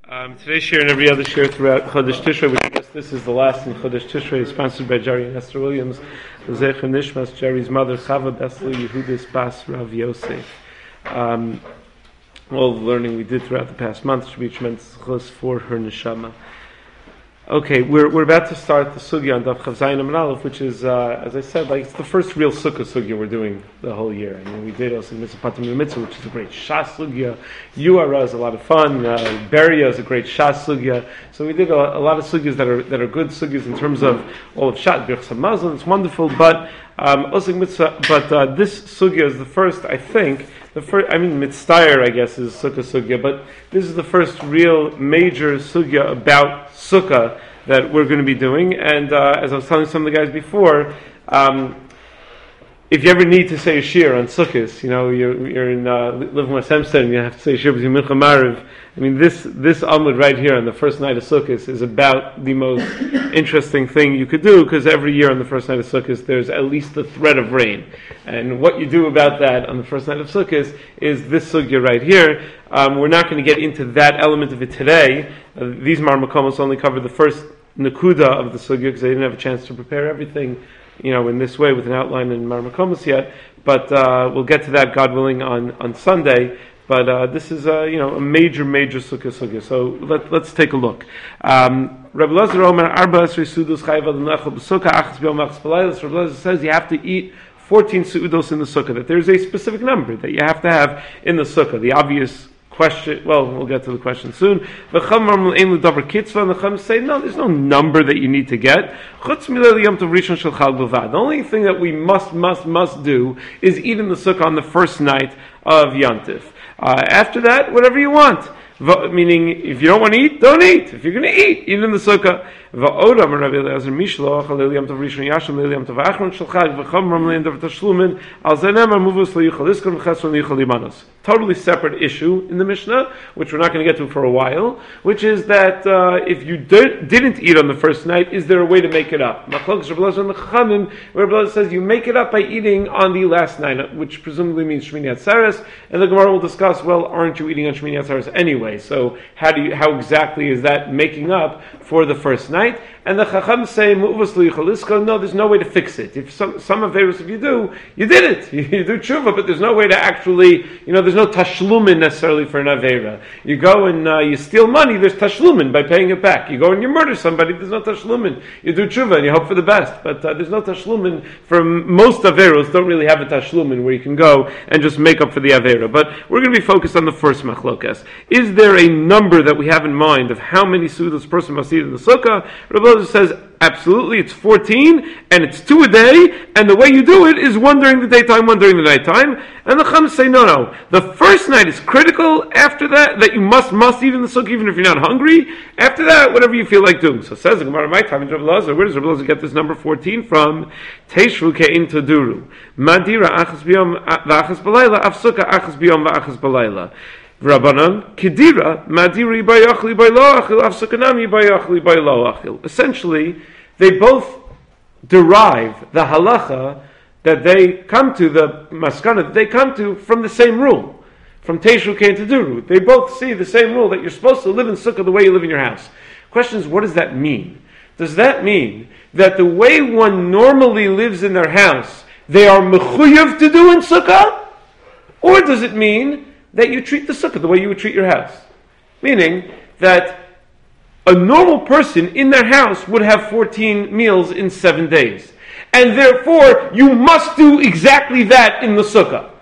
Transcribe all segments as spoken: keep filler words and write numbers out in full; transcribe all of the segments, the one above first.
Um, today's share and every other share throughout Chodesh Tishrei, which I guess this is the last in Chodesh Tishrei, is sponsored by Jerry and Esther Williams. Zecher Nishmas, Jerry's mother, Chava Besli Yehudis Bas Rav Yosef. Um, all the learning we did throughout the past month should be tremendous chus for her neshama. Okay, we're we're about to start the sugya on Daf Chav Zayin Amud Aleph, which is, uh, as I said, like it's the first real sukkah sugya we're doing the whole year. I mean, we did also Mitzvah Patim Mitzvah, which is a great shas sugya. Yuara is a lot of fun. Uh, Beria is a great shas sugya. So we did a, a lot of sugyas that are that are good sugyas in terms of all of Shat Birchas Hamazon. It's wonderful, but um, also Mitzvah. But uh, this sugya is the first, I think. The first, I mean, Mitztayer, I guess, is Sukkah Sugya, but this is the first real major Sugya about Sukkah that we're going to be doing. And uh, as I was telling some of the guys before, um, if you ever need to say a shir on Sukkahs, you know, you're, you're in uh, Livermore Hempstead and you have to say a shir between Mincha Mariv. I mean, this this Amud right here on the first night of Sukkot is about the most interesting thing you could do, because every year on the first night of Sukkot there's at least a threat of rain. And what you do about that on the first night of Sukkot is this sugya right here. Um, we're not going to get into that element of it today. Uh, these Marmakomos only cover the first nakuda of the sugya because they didn't have a chance to prepare everything, you know, in this way with an outline in Marmakomos yet. But uh, we'll get to that, God willing, on, on Sunday. But uh, this is, uh, you know, a major, major sukkah sugya. So let, let's take a look. Um, Rabbi Elazar Omer Arba Esrei Sudos Chayav Al Nechel B'Sukkah Achas B'Yom Achas B'Laylos. Rabbi Elazar says you have to eat fourteen suudos in the sukkah. That there's a specific number that you have to have in the sukkah. The obvious question. Well, we'll get to the question soon. The Chum say no. There's no number that you need to get. The only thing that we must, must, must do is eat in the sukkah on the first night of Yantif. Uh, after that, whatever you want. V- meaning, if you don't want to eat, don't eat. If you're going to eat, eat in the sukkah. Totally separate issue in the Mishnah, which we're not going to get to for a while, which is that uh, if you did, didn't eat on the first night, is there a way to make it up? Rabbi Elazar says you make it up by eating on the last night, which presumably means Shmini Atzeres, and the Gemara will discuss, well, aren't you eating on Shmini Atzeres anyway? So how do you, how exactly is that making up for the first night? And the Chacham say, no, there's no way to fix it. If some, some Averos, if you do, you did it. You, you do tshuva, but there's no way to actually, you know, there's no tashlumin necessarily for an Avera. You go and uh, you steal money, there's tashlumin by paying it back. You go and you murder somebody, there's no tashlumin. You do tshuva and you hope for the best. But uh, there's no tashlumin for most Averos, don't really have a tashlumin where you can go and just make up for the Avera. But we're going to be focused on the first machlokas. Is there a number that we have in mind of how many sudas a person must eat in the sukkah? Rabbi Elazar says, absolutely, it's fourteen, and it's two a day, and the way you do it is one during the daytime, one during the nighttime. And the Chums say, no, no, the first night is critical. After that, that you must, must eat in the sukkah, even if you're not hungry. After that, whatever you feel like doing. So says the Gemara, my time, Rabbi Elazar, where does Rabbi Elazar get this number fourteen from? Teishru ke'in taduru. Madira achas biyom v'achas balayla, af sukkah achas biyom v'achas balayla. Rabbanan, Kedira, Madiri Bayachli Bayloachil, Afsukanami Bayachli Bayloachil. Essentially, they both derive the halacha that they come to, the maskana that they come to from the same rule, from Teishu Kein Taduru. They both see the same rule that you're supposed to live in sukkah the way you live in your house. Question is, what does that mean? Does that mean that the way one normally lives in their house, they are mechuyev to do in sukkah? Or does it mean that you treat the sukkah the way you would treat your house? Meaning that a normal person in their house would have fourteen meals in seven days. And therefore, you must do exactly that in the sukkah.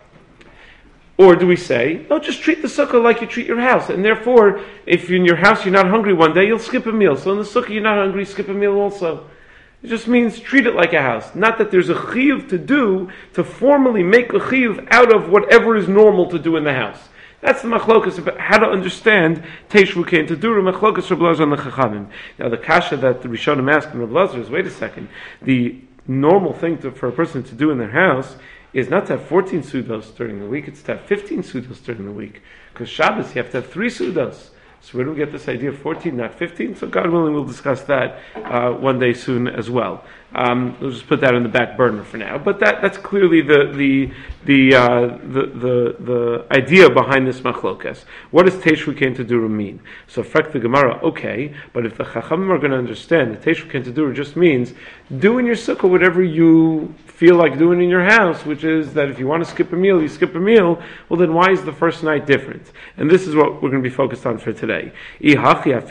Or do we say, no, just treat the sukkah like you treat your house. And therefore, if in your house you're not hungry one day, you'll skip a meal. So in the sukkah you're not hungry, skip a meal also. It just means treat it like a house. Not that there's a chiyuv to do, to formally make a chiyuv out of whatever is normal to do in the house. That's the machlokas about how to understand Teishvu Kein Taduru, machlokas Rabbi Elazar and the Chachamim. Now the kasha that the Rishonim asked in Rabbi Elazar is, wait a second, the normal thing to, for a person to do in their house is not to have fourteen sudos during the week, it's to have fifteen sudos during the week. Because Shabbos you have to have three sudos. So where do we get this idea of fourteen, not fifteen? So God willing, we'll discuss that uh, one day soon as well. Um, we'll just put that on the back burner for now. But that, that's clearly the the the, uh, the the the idea behind this machlokas. What does Teshuvah Kein Tadura mean? So frek the Gemara, okay, but if the Chachamim are going to understand that Teshuvah Kein Tadura just means do in your sukkah whatever you feel like doing in your house, which is that if you want to skip a meal, you skip a meal, well then why is the first night different? And this is what we're going to be focused on for today. According to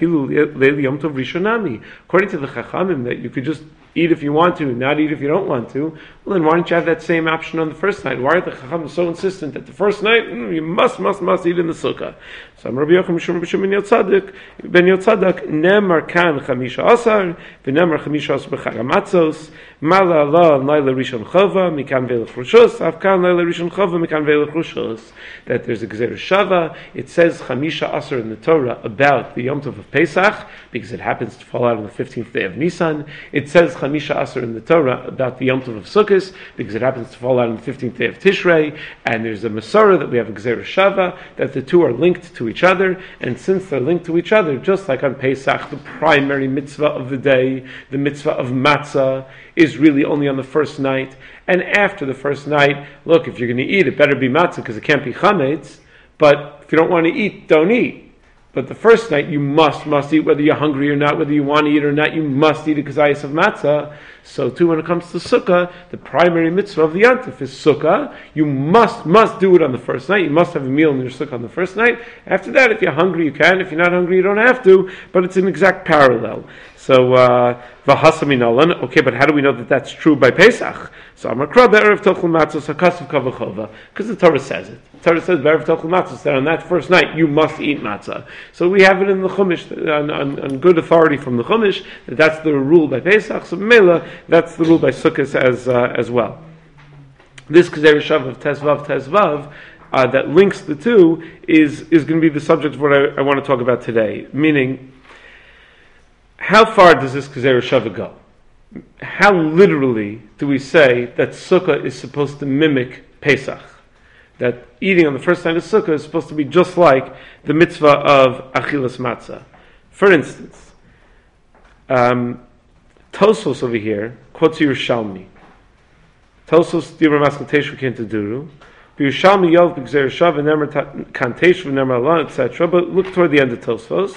the Chachamim, that you could just eat if you want to, not eat if you don't want to, well then why don't you have that same option on the first night? Why are the Chachamim so insistent that the first night, mm, you must, must, must eat in the sukkah? So Rabbi Yochanan Mishum B'Shum Ben Yotzadik, Ben Yotzadak, Nemar Kan Chamisha Asar, V'Nemar Chamisha Asar B'Chag HaMatzos, Mala Allah Laila Rishon Chava, Mikan Veilach Roshos, Avkan Laila Rishon Chava, Mikan Veilach Roshos. That there's a Gezer Shava. It says Chamisha Asar in the Torah about the Yom Tov of Pesach, because it happens to fall out on the fifteenth day of Nisan. It says Chamisha Asar in the Torah about the Yom Tov of Sukkot, because it happens to fall out on the fifteenth day of Tishrei. And there's a Masorah that we have a Gezer Shava, that the two are linked to each other. And since they're linked to each other, just like on Pesach, the primary mitzvah of the day, the mitzvah of matzah, is really only on the first night. And after the first night, look, if you're going to eat, it better be matzah because it can't be chametz. But if you don't want to eat, don't eat. But the first night, you must, must eat, whether you're hungry or not, whether you want to eat or not, you must eat a kazayas of matzah. So too, when it comes to sukkah, the primary mitzvah of the yantif is sukkah. You must, must do it on the first night. You must have a meal in your sukkah on the first night. After that, if you're hungry, you can. If you're not hungry, you don't have to. But it's an exact parallel. So, v'hasaminalan. Uh, okay, but how do we know that that's true by Pesach? So, Amakra be'erev tochel matzos hakasav kavachova, because the Torah says it. The Torah says be'erev tochel matzos, that on that first night you must eat matzah. So we have it in the Chumash on, on, on good authority from the Chumash that that's the rule by Pesach. So Mela, that's the rule by Sukkot as uh, as well. This Gezer Shav of Tezvav Tezvav uh, that links the two is is going to be the subject of what I, I want to talk about today. Meaning, how far does this Gezer Shava go? How literally do we say that Sukkah is supposed to mimic Pesach? That eating on the first night of Sukkah is supposed to be just like the mitzvah of Achilas Matzah. For instance, um, Tosos over here quotes Yerushalmi. Tosos Dibra Maskal Teshuvah Kein Tadura. Yerushalmi Yov B'Gezer Shava Nemer Kan Teshuvah Nemer Allah, et cetera. But look toward the end of Tosos.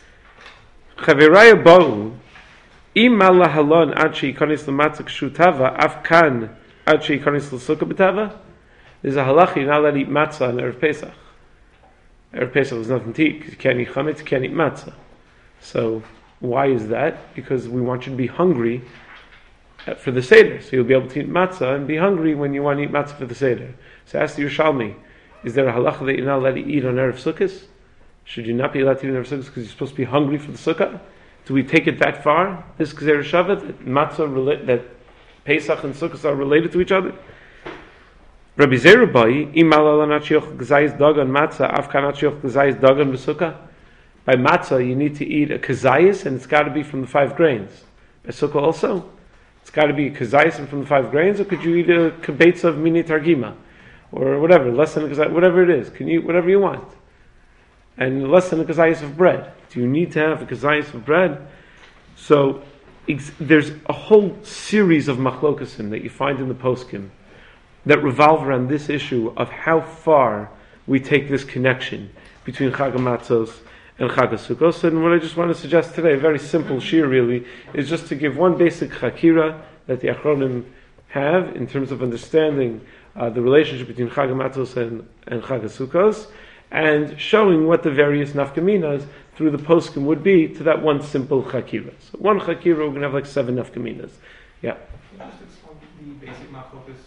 Chaviraya Ba'u Im Allah Halon Ad She'yikanis L'Matzah K'Shutava Af Kan Ad She'yikanis L'Sukkah B'Tava. There's a halacha you're not allowed to eat matzah on Erev Pesach. Erev Pesach is nothing to eat because you can't eat chametz, you can't eat matzah. So why is that? Because we want you to be hungry for the Seder. So you'll be able to eat matzah and be hungry when you want to eat matzah for the Seder. So ask the Yerushalmi, is there a halacha that you're not allowed to eat on Erev Sukkot? Should you not be allowed to eat on Erev Sukkot because you're supposed to be hungry for the Sukkah? Do we take it that far? This Gezer Shava, that matzah, rela- that Pesach and Sukkot are related to each other? Rabbi Zerubai, imal ala nachioch gazayis dagan matzah, afkan nachioch gazayis dagan b'sukkah. By matzah, you need to eat a kazayis, and it's got to be from the five grains. By sukkah also, it's got to be a kazayis and from the five grains, or could you eat a kibetza of mini targima, or whatever, less than a kazayis, whatever it is. Can you eat whatever you want, and less than a kazayis of bread. Do you need to have a kazayis of bread? So ex- there's a whole series of machlokasim that you find in the poskim that revolve around this issue of how far we take this connection between Chag HaMatzos and Chag HaSukkos. And what I just want to suggest today, a very simple shir really, is just to give one basic chakira that the Achronim have in terms of understanding uh, the relationship between Chag HaMatzos and, and Chag HaSukkos, and showing what the various nafkaminas through the poskim would be to that one simple chakira. So one chakira, we're going to have like seven nafkaminas. Yeah. Just explain the basic machlokas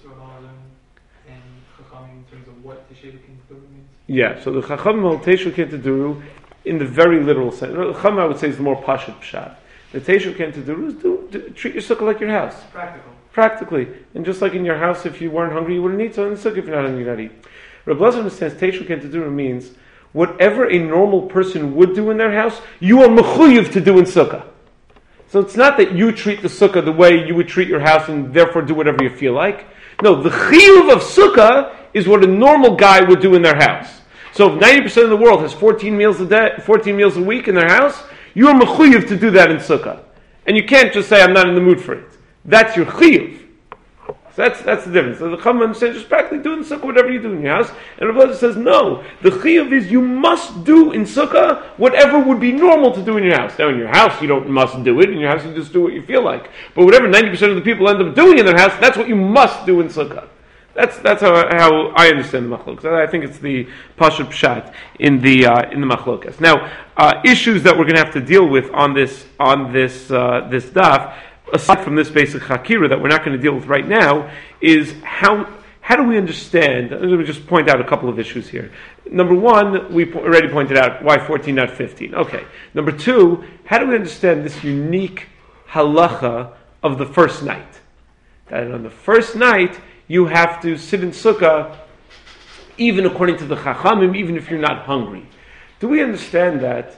and Chachamim in terms of what Teshuvah Kein Tadura means? Yeah, so the Chachamim hold Teshuvah Kein Tadura in the very literal sense. The Chachamim, I would say, is the more pashut pshat. The Teshuvah Kein Tadura is do, do, treat your sukkah like your house. Practical. Practically. And just like in your house, if you weren't hungry, you wouldn't eat. So in the sukkah, if you're not hungry, you not eat. Reb Elazar understands Teshuvah Kein Tadura means whatever a normal person would do in their house, you are mechuyev to do in sukkah. So it's not that you treat the sukkah the way you would treat your house and therefore do whatever you feel like. No, the chiyuv of sukkah is what a normal guy would do in their house. So if ninety percent of the world has fourteen meals a day, fourteen meals a week in their house, you are mechuyev to do that in sukkah. And you can't just say, I'm not in the mood for it. That's your chiyuv. So that's that's the difference. So the Chacham says, just practically do in sukkah whatever you do in your house. And Rav Elazar says, no. The chiyuv is you must do in sukkah whatever would be normal to do in your house. Now in your house you don't must do it. In your house you just do what you feel like. But whatever ninety percent of the people end up doing in their house, that's what you must do in sukkah. That's that's how how I understand the machlokas. I think it's the pashut pshat in the uh, in the machlokas. Now, uh, issues that we're going to have to deal with on this on this uh, this daf, aside from this basic hakira that we're not going to deal with right now, is how how do we understand? Let me just point out a couple of issues here. Number one, we po- already pointed out why fourteen, not fifteen. Okay. Number two, how do we understand this unique halacha of the first night? That on the first night you have to sit in sukkah, even according to the Chachamim, even if you're not hungry. Do we understand that?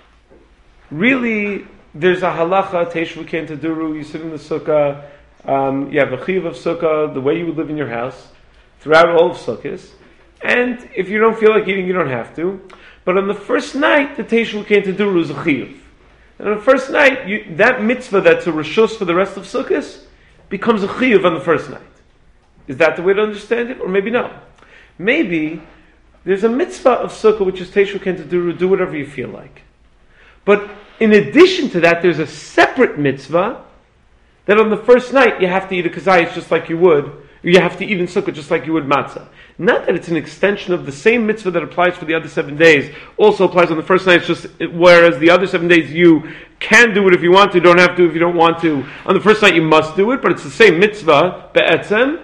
Really, there's a halacha, Teishvu Ken Taduru, you sit in the sukkah, um, you have a chiv of sukkah, the way you would live in your house, throughout all of sukkahs, and if you don't feel like eating, you don't have to. But on the first night, the Teishvu Ken Taduru is a chiv. And on the first night, you, that mitzvah that's a reshus for the rest of sukkahs becomes a chiv on the first night. Is that the way to understand it? Or maybe no. Maybe there's a mitzvah of sukkah which is Teishvu Ken Taduru, do whatever you feel like. But in addition to that, there's a separate mitzvah that on the first night you have to eat a kazayis just like you would, or you have to eat in sukkah just like you would matzah. Not that it's an extension of the same mitzvah that applies for the other seven days, also applies on the first night, it's just, whereas the other seven days you can do it if you want to, don't have to if you don't want to. On the first night you must do it, but it's the same mitzvah, be'etzem.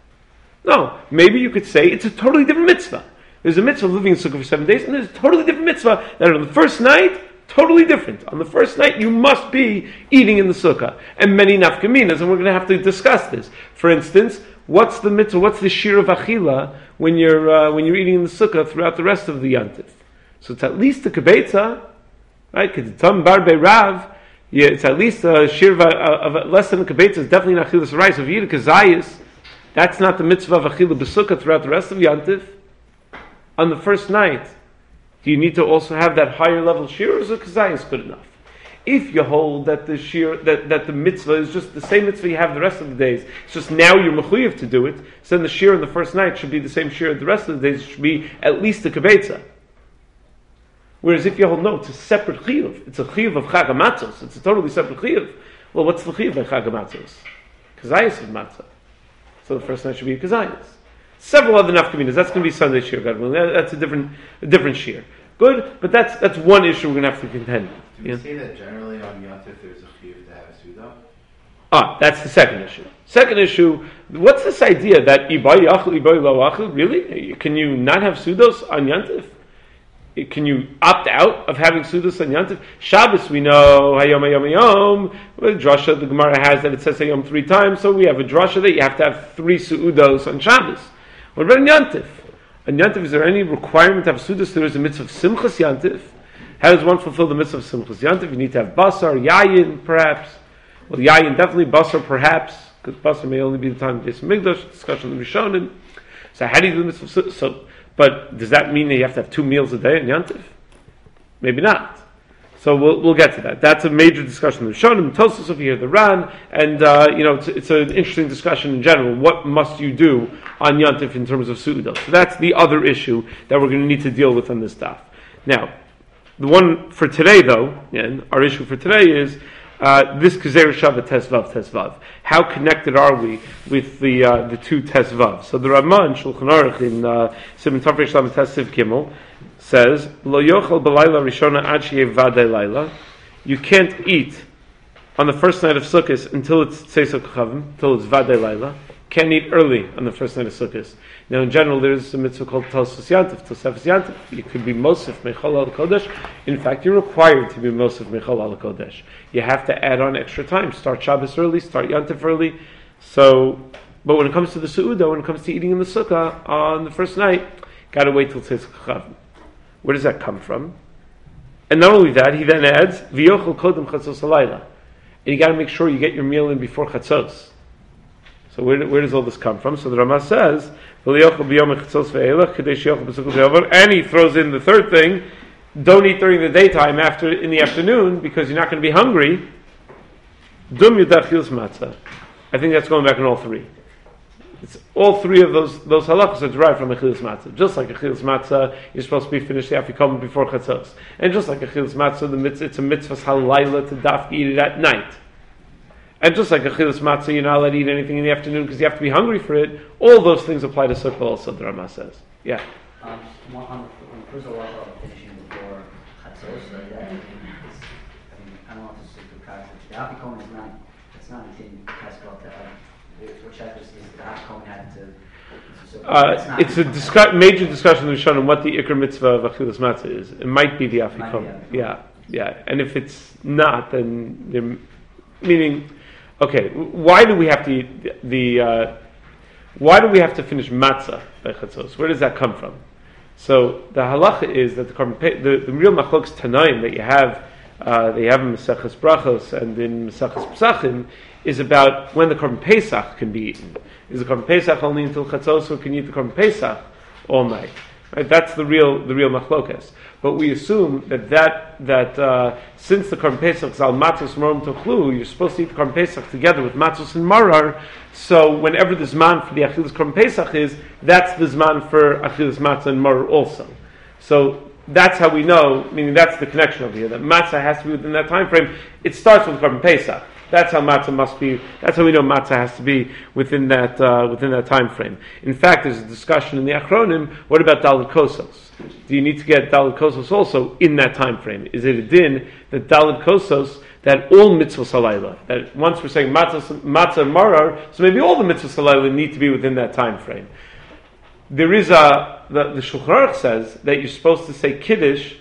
No, maybe you could say it's a totally different mitzvah. There's a mitzvah of living in sukkah for seven days, and there's a totally different mitzvah that on the first night, totally different. On the first night, you must be eating in the sukkah. And many nafkaminas, and we're going to have to discuss this. For instance, what's the mitzvah, what's the shir of achila when you're uh, when you're eating in the sukkah throughout the rest of the yantif? So it's at least a kibetza, right? Ketam bar rav. Yeah, it's at least a shir of, of, of less than a kibetza. It's definitely not achilas rice. So if you eat a kazayis, that's not the mitzvah of achila b'sukkah throughout the rest of yantif. On the first night, do you need to also have that higher level shir, or is a kazayis good enough? If you hold that the shir, that, that the mitzvah is just the same mitzvah you have the rest of the days, it's just now you're mechuyev to do it, so then the shir on the first night should be the same shir the rest of the days, it should be at least a kibetza. Whereas if you hold, no, it's a separate chiyuv, it's a chiyuv of chag hamatzos, it's a totally separate chiyuv. Well, what's the chiyuv by chag hamatzos? Kazayis of matzah. So the first night should be a kazayis. Several other nafkaminas. That's going to be Sunday shir. That's a different, a different shir. Good, but that's that's one issue we're going to have to contend with. Do we yeah? say that generally on Yantif there's a chiyuv to have a suda? Ah, that's the second issue. Second issue. What's this idea that ibay yachal ibay lo achal? Really? Can you not have sudos on Yantif? Can you opt out of having sudos on Yantif? Shabbos, we know hayom hayom hayom. Well, drasha, the Gemara has that it says hayom three times, so we have a drasha that you have to have three sudos on Shabbos. What about on Yantif? On Yantif, is there any requirement to have sudos? There is a mitzvah of simchas Yantif. How does one fulfill the mitzvah of simchas Yantif? You need to have basar, yayin, perhaps. Well, yayin definitely, basar perhaps, because basar may only be the time of Beis Hamikdash, discussion of the Rishonim. So how do you do the mitzvah of so? But does that mean that you have to have two meals a day in Yantif? Maybe not. So we'll we'll get to that. That's a major discussion. The Rishonim, Tosfos over here, the Ran, and uh, you know it's, it's an interesting discussion in general. What must you do on Yantif in terms of su'udah? So that's the other issue that we're going to need to deal with on this daf. Now, the one for today, though, and our issue for today is uh, this Gezer Shabbat Tesvav Tesvav. How connected are we with the uh, the two Tesvav? So the Ramah Shulchan Aruch in uh, Siman Tafresh Shlam Tesiv Gimel says, Lo yochel b'layla rishona ad sheyev vadei layla. You can't eat on the first night of Sukkot until it's Tzeis HaKochavim, until it's vadei layla. Can't eat early on the first night of Sukkot. Now, in general, there is a mitzvah called Tosfos Yantif, Tosefes Yantif. You could be Mosif Mechol Al Kodesh. In fact, you're required to be Mosif Mechol Al Kodesh. You have to add on extra time. Start Shabbos early, start Yantif early. So, but when it comes to the Su'udah, when it comes to eating in the Sukkah on the first night, got to wait till Tzeis HaKochavim. Where does that come from? And not only that, he then adds, V'yochel kodem chatzos halayla. And you got to make sure you get your meal in before chatzos. So So where, where does all this come from? So the Rama says, and he throws in the third thing, don't eat during the daytime after in the afternoon because you're not going to be hungry. Dum yudachil's matzah. I think that's going back on all three. It's all three of those those halachas are derived from achilas matzah. Just like achilas matzah, you're supposed to be finished the afikomen before chatzos, and just like achilas matzah, the mitzvah, it's a mitzvah halayla to dafki eat it at night. And just like achilas matzah, you're not allowed to eat anything in the afternoon because you have to be hungry for it. All those things apply to sukkah also. The Rama says, yeah. Um, on the, on the first halacha of finishing before chatzos, so that I mean, I mean, I don't want to stick to practice. The afikomen is not. It's not anything Pascal to uh, which is the afikomen had to. So Uh, it's not it's a discu- major discussion in Rishonim on what the ikar mitzvah of achilas matzah is. It might be the afikomen. Yeah, yeah. And if it's not, then they're, meaning, okay, why do we have to eat the? the uh, why do we have to finish matzah by chatzos? Where does that come from? So the halacha is that the the, the real machlokes tanaim that you have, uh, they have in Maseches Brachos and in Maseches Pesachim, is about when the Korban Pesach can be eaten. Is the Korban Pesach only until chatzos, or can you eat the Korban Pesach all night? Right? That's the real the real machlokes. But we assume that that that uh, since the Korban Pesach is al matzos morom tochlu, you're supposed to eat the Korban Pesach together with matzos and marar. So whenever the zman for the achilas Korban Pesach is, that's the zman for achilas matzah and marar also. So that's how we know. Meaning that's the connection over here. That matzah has to be within that time frame. It starts with Korban Pesach. That's how matzah must be. That's how we know matzah has to be within that uh, within that time frame. In fact, there's a discussion in the Achronim. What about Dalet Kosos? Do you need to get Dalet Kosos also in that time frame? Is it a din that Dalet Kosos, that all mitzvahs halayla, that once we're saying matzah, matzah and marar, so maybe all the mitzvahs halayla need to be within that time frame. There is a the, the Shulchan Aruch says that you're supposed to say kiddush.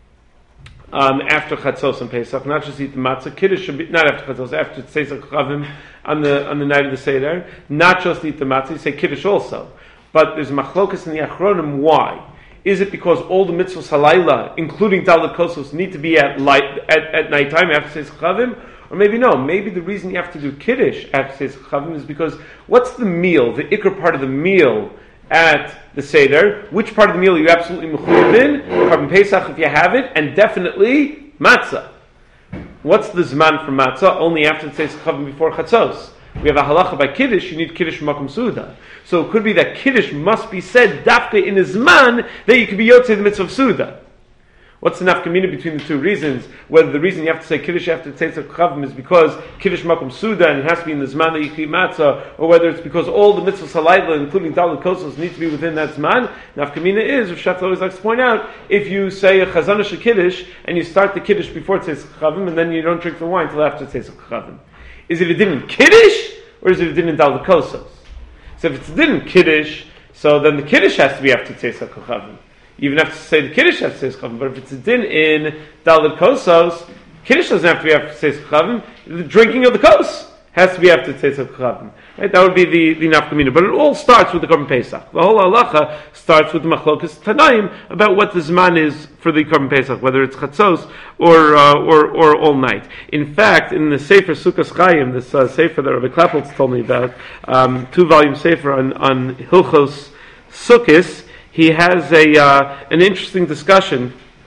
Um, after Chatzos and Pesach, not just eat the matzah. Kiddush should be not after Chatzos, after Tzeitzak Chavim on the on the night of the Seder. Not just eat the matzah, you say Kiddush also. But there's machlokas in the Achronim. Why? Is it because all the mitzvahs halayla, including Dalet Kosos, need to be at light at, at nighttime after Tzeitzak Chavim? Or maybe no. Maybe the reason you have to do Kiddush after Tzeitzak Chavim is because what's the meal, the ikar part of the meal at the Seder? Which part of the meal are you absolutely mechuyev in? Korban Pesach if you have it, and definitely matzah. What's the zman for matzah? Only after the Tzeitzak Chavim before Chatzos. We have a halacha by Kiddush, you need Kiddush Makom Suda. So it could be that Kiddush must be said dafka in a zman that you could be yotzei the mitzvah of Suda. What's the nafkamina between the two reasons? Whether the reason you have to say Kiddush after Tzeitzak Chavim is because Kiddush Makom Suda and it has to be in the Zman that you keep matzah, or whether it's because all the mitzvahs halayla, including Dalet Kosos, need to be within that Zman. Nafkamina is, Rav Shatz always likes to point out, if you say a Chazanish Kiddush and you start the Kiddush before Tzeitzak Chavim and then you don't drink the wine until after Tzeitzak Chavim. Is it a din in Kiddush or is it a din in Dalet Kosos? So if it's a din in Kiddush, so then the Kiddush has to be after Tzeitzak Chavim. You even have to say the Kiddush has to say Chavim, but if it's a din in Dalet Kosos, Kiddush doesn't have to be after Tzeitzak Chavim. The drinking of the kos has to be after Tzeitzak Chavim. Right? That would be the, the nafkamina. But it all starts with the Korban Pesach. The whole halacha starts with the Machlokas Tanaim about what the Zman is for the Korban Pesach, whether it's Chatzos or, uh, or or all night. In fact, in the Sefer Sukkos Chaim, this uh, Sefer that Rabbi Klappeltz told me about, um, two-volume Sefer on, on Hilchos Sukkos, he has a uh, an interesting discussion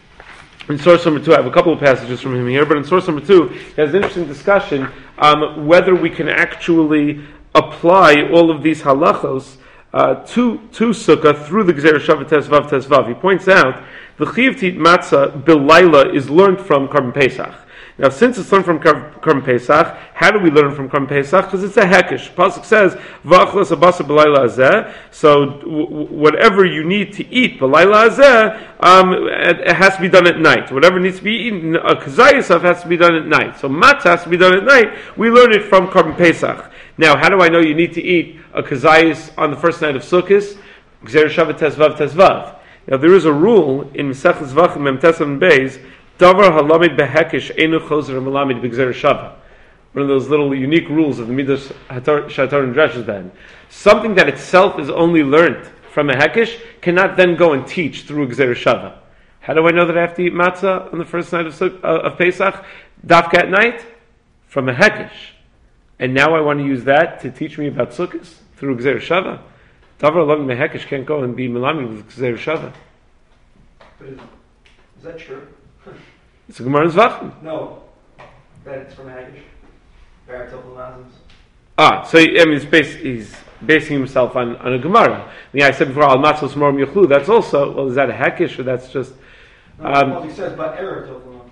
in source number two. I have a couple of passages from him here, but in source number two, he has an interesting discussion um, whether we can actually apply all of these halachos uh, to to sukkah through the Gzeira Shavat Tesvav Tesvav. He points out the Chiyuv Tit Matzah Bilayla is learned from Korban Pesach. Now, since it's learned from Korban Pesach, how do we learn from Korban Pesach? Because it's a hekesh. Pasuk says, "V'achlas abasa b'layla hazeh." So, w- whatever you need to eat b'layla hazeh, um, it, it has to be done at night. Whatever needs to be eaten, a kazayisaf has to be done at night. So, matzah has to be done at night. We learn it from Korban Pesach. Now, how do I know you need to eat a kazayis on the first night of Sukkot? Gzeira Shavat Tesvav Tesvav. Now, there is a rule in Maseches Zvachim Mem Tesvav and Beis. Davar halamid behekish enu chozer malamid b'gzeira shava. One of those little unique rules of the Midas Shatar and Dreshes Ben. Something that itself is only learned from a hekish cannot then go and teach through a gzeira shava. How do I know that I have to eat matzah on the first night of, uh, of Pesach? Dafka at night? From a hekish. and now I want to use that to teach me about Sukkot through Gzeir Shava. Davar along Mehekesh can't go and be Melami with Gzeir Shava. But is, is that true? It's a Gemara in Zvachim. No. That it's from Hagish. Baratopol Mazos. Ah, so I mean, it's bas- he's basing himself on, on a Gemara. Yeah, I said before, Al Matzos Morim Yechlu. That's also, well, is that a Hekish or that's just? No, Um, well, he says, but Erev Topol Mazos.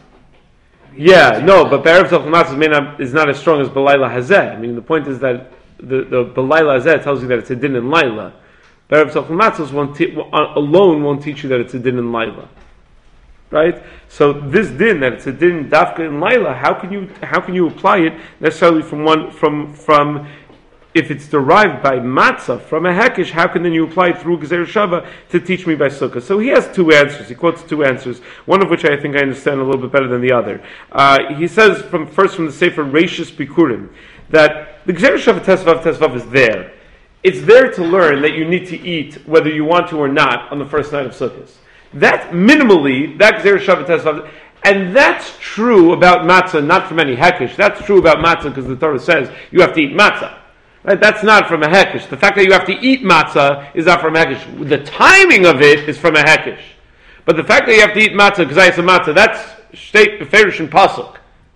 Yeah, no, but Be'erev Tzolch Matzos may not is not as strong as Belayla Hazeh. I mean, the point is that the the Belayla Hazeh tells you that it's a din in Laila. Be'erev Tzolch Matzos won't te- alone won't teach you that it's a din in Laila. Right? So this din that it's a din dafka in Laila, how can you how can you apply it necessarily from one from from if it's derived by matzah from a hekish, how can then you apply it through Gezer Shava to teach me by Sukkah? So he has two answers. He quotes two answers, one of which I think I understand a little bit better than the other. Uh, he says from first from the Sefer Reishis Bikurim that the Gezer Shava Tesvav Tesvav is there. It's there to learn that you need to eat whether you want to or not on the first night of Sukkot. That minimally, that Gezer Shava Tesvav, and that's true about matzah, not from any hekish. That's true about matzah because the Torah says you have to eat matzah. Right? That's not from a hekish. The fact that you have to eat matzah is not from a hekish. The timing of it is from a hekish. But the fact that you have to eat matzah, because I say matzah, that's state beferish and pasuk.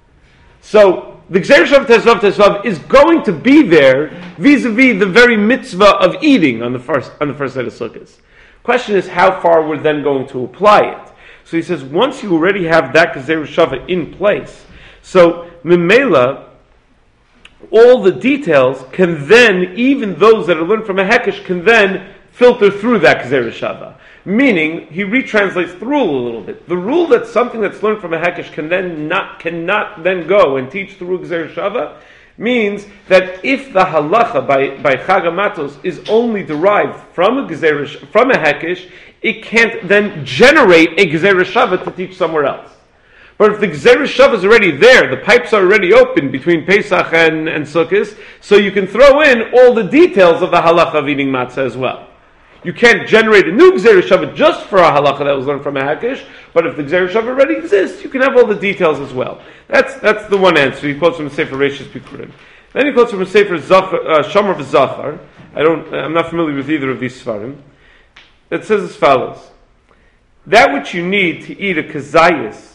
So the Gzeir Shav Tesvav Tesvav is going to be there vis-a-vis the very mitzvah of eating on the first on the first night of Sukkot. Question is how far we're then going to apply it. So he says once you already have that Gzeir Shav in place, so Mimela, all the details can then, even those that are learned from a hekish, can then filter through that Gzeir Shava. Meaning, he retranslates the rule a little bit. The rule that something that's learned from a hekish can then not cannot then go and teach through Gzeir Shava means that if the halacha by by Chag HaMatzos is only derived from a Gzeir from a hekish, it can't then generate a Gzeir Shava to teach somewhere else. But if the Gzeir Shava is already there, the pipes are already open between Pesach and, and Sukkot, so you can throw in all the details of the halacha of eating matzah as well. You can't generate a new Gzeir Shava just for a halacha that was learned from a hakish, but if the Gzeir Shava already exists, you can have all the details as well. That's that's the one answer. He quotes from the Sefer Reishis Bikurim. Then he quotes from the Sefer Zachar, uh, Shomer v'Zachar. I don't, I'm not familiar with either of these svarim. It says as follows: that which you need to eat a kazayis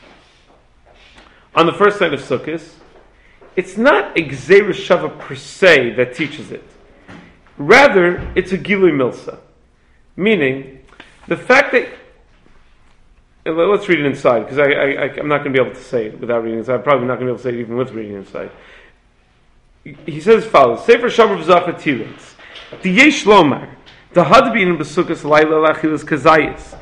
on the first night of Sukkot, it's not a Gzeir Shava per se that teaches it. Rather, it's a Gilui Milsa. Meaning, the fact that... Let's read it inside, because I, I, I, I'm not going to be able to say it without reading it inside. I'm probably not going to be able to say it even with reading it inside. He says as follows: Sefer Shomer v'Zachar Tilitz. D'yesh lomar, d'hadbin b'sukkos laila lachilas kazayis.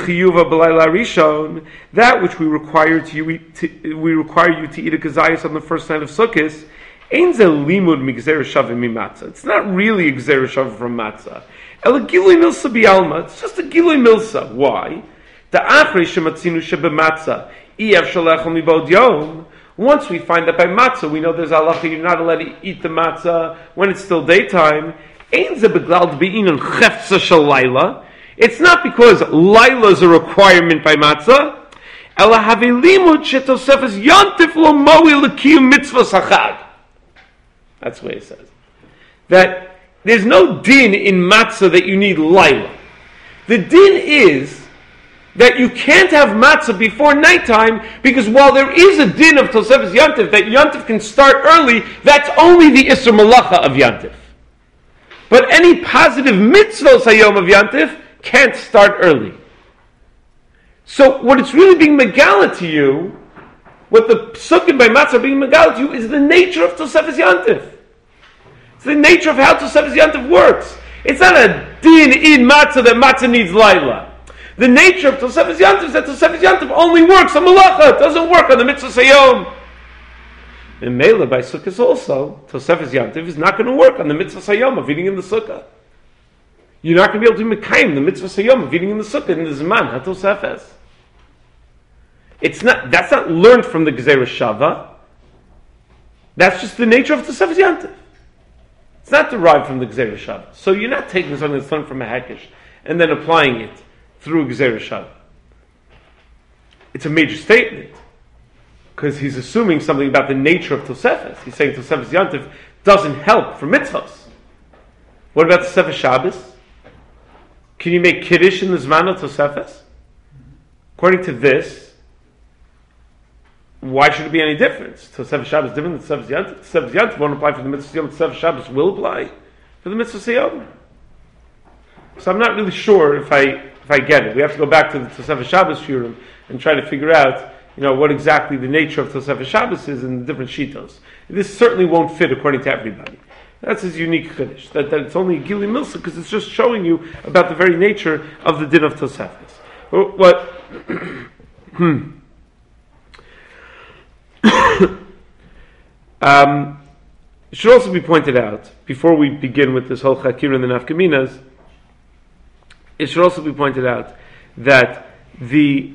That which we require to you eat, to, we require you to eat a kazayis on the first night of Sukkot, ain't a limud migzer shava mimatzah. It's not really a gzer shava from matzah. El gilui milsa bialma. It's just a gilui milsa. Why? The achrei shematzinu shebematzah iev shalechol mibod yom. Once we find that by matzah, we know there's halacha you're not allowed to eat the matzah when it's still daytime. Ain't ze beglal be'inon chefza shalayla. It's not because Laila is a requirement by matzah. Ela have limud shetosefes yantif lo mo'i l'kiyum mitzvah sachag. That's what he says. That there's no din in matzah that you need Laila. The din is that you can't have matzah before nighttime because while there is a din of tosefes yantif that yantif can start early, that's only the isur malacha of yantif. But any positive mitzvah sayom of yantif can't start early. So what it's really being megala to you, what the psukim by matzah are being megala to you, is the nature of Tosefes Yantif. It's the nature of how Tosefes Yantif works. It's not a din in matzah that matzah needs laila. The nature of Tosefes Yantif is that Tosefes Yantif only works on malacha. It doesn't work on the mitzvah sayom. In Mela by Sukkot also, Tosefes Yantif is not going to work on the mitzvah sayom of eating in the sukkah. You're not going to be able to mekayim the mitzvah sayom of eating in the sukkah in the zman hatosefes. It's not. That's not learned from the Gzeir Shava. That's just the nature of Tosefes Yantif. It's not derived from the Gzeir Shava. So you're not taking something that's learned from a hakish and then applying it through Gzeir Shava. It's a major statement. because he's assuming something about the nature of Tosefes. He's saying Tosefes Yantif doesn't help for mitzvahs. What about Tosefes Shabbos? Can you make Kiddush in the Zman of Tosefes? According to this, why should it be any difference? Tosefes Shabbos is different than Tosefes Yantif. Tosefes Yantif won't apply for the mitzvah Siyam. Tosefes Shabbos will apply for the mitzvah Siyam. So I'm not really sure if I if I get it. We have to go back to the Tosefes Shabbos Shurim and try to figure out, you know, what exactly the nature of Tosefes Shabbos is in the different shitos. This certainly won't fit according to everybody. That's his unique chiddush. That, that it's only a Gili Milsa because it's just showing you about the very nature of the din of Tosefes. What? hmm. um, it should also be pointed out, before we begin with this whole Chakir and the Nafkaminas, it should also be pointed out that the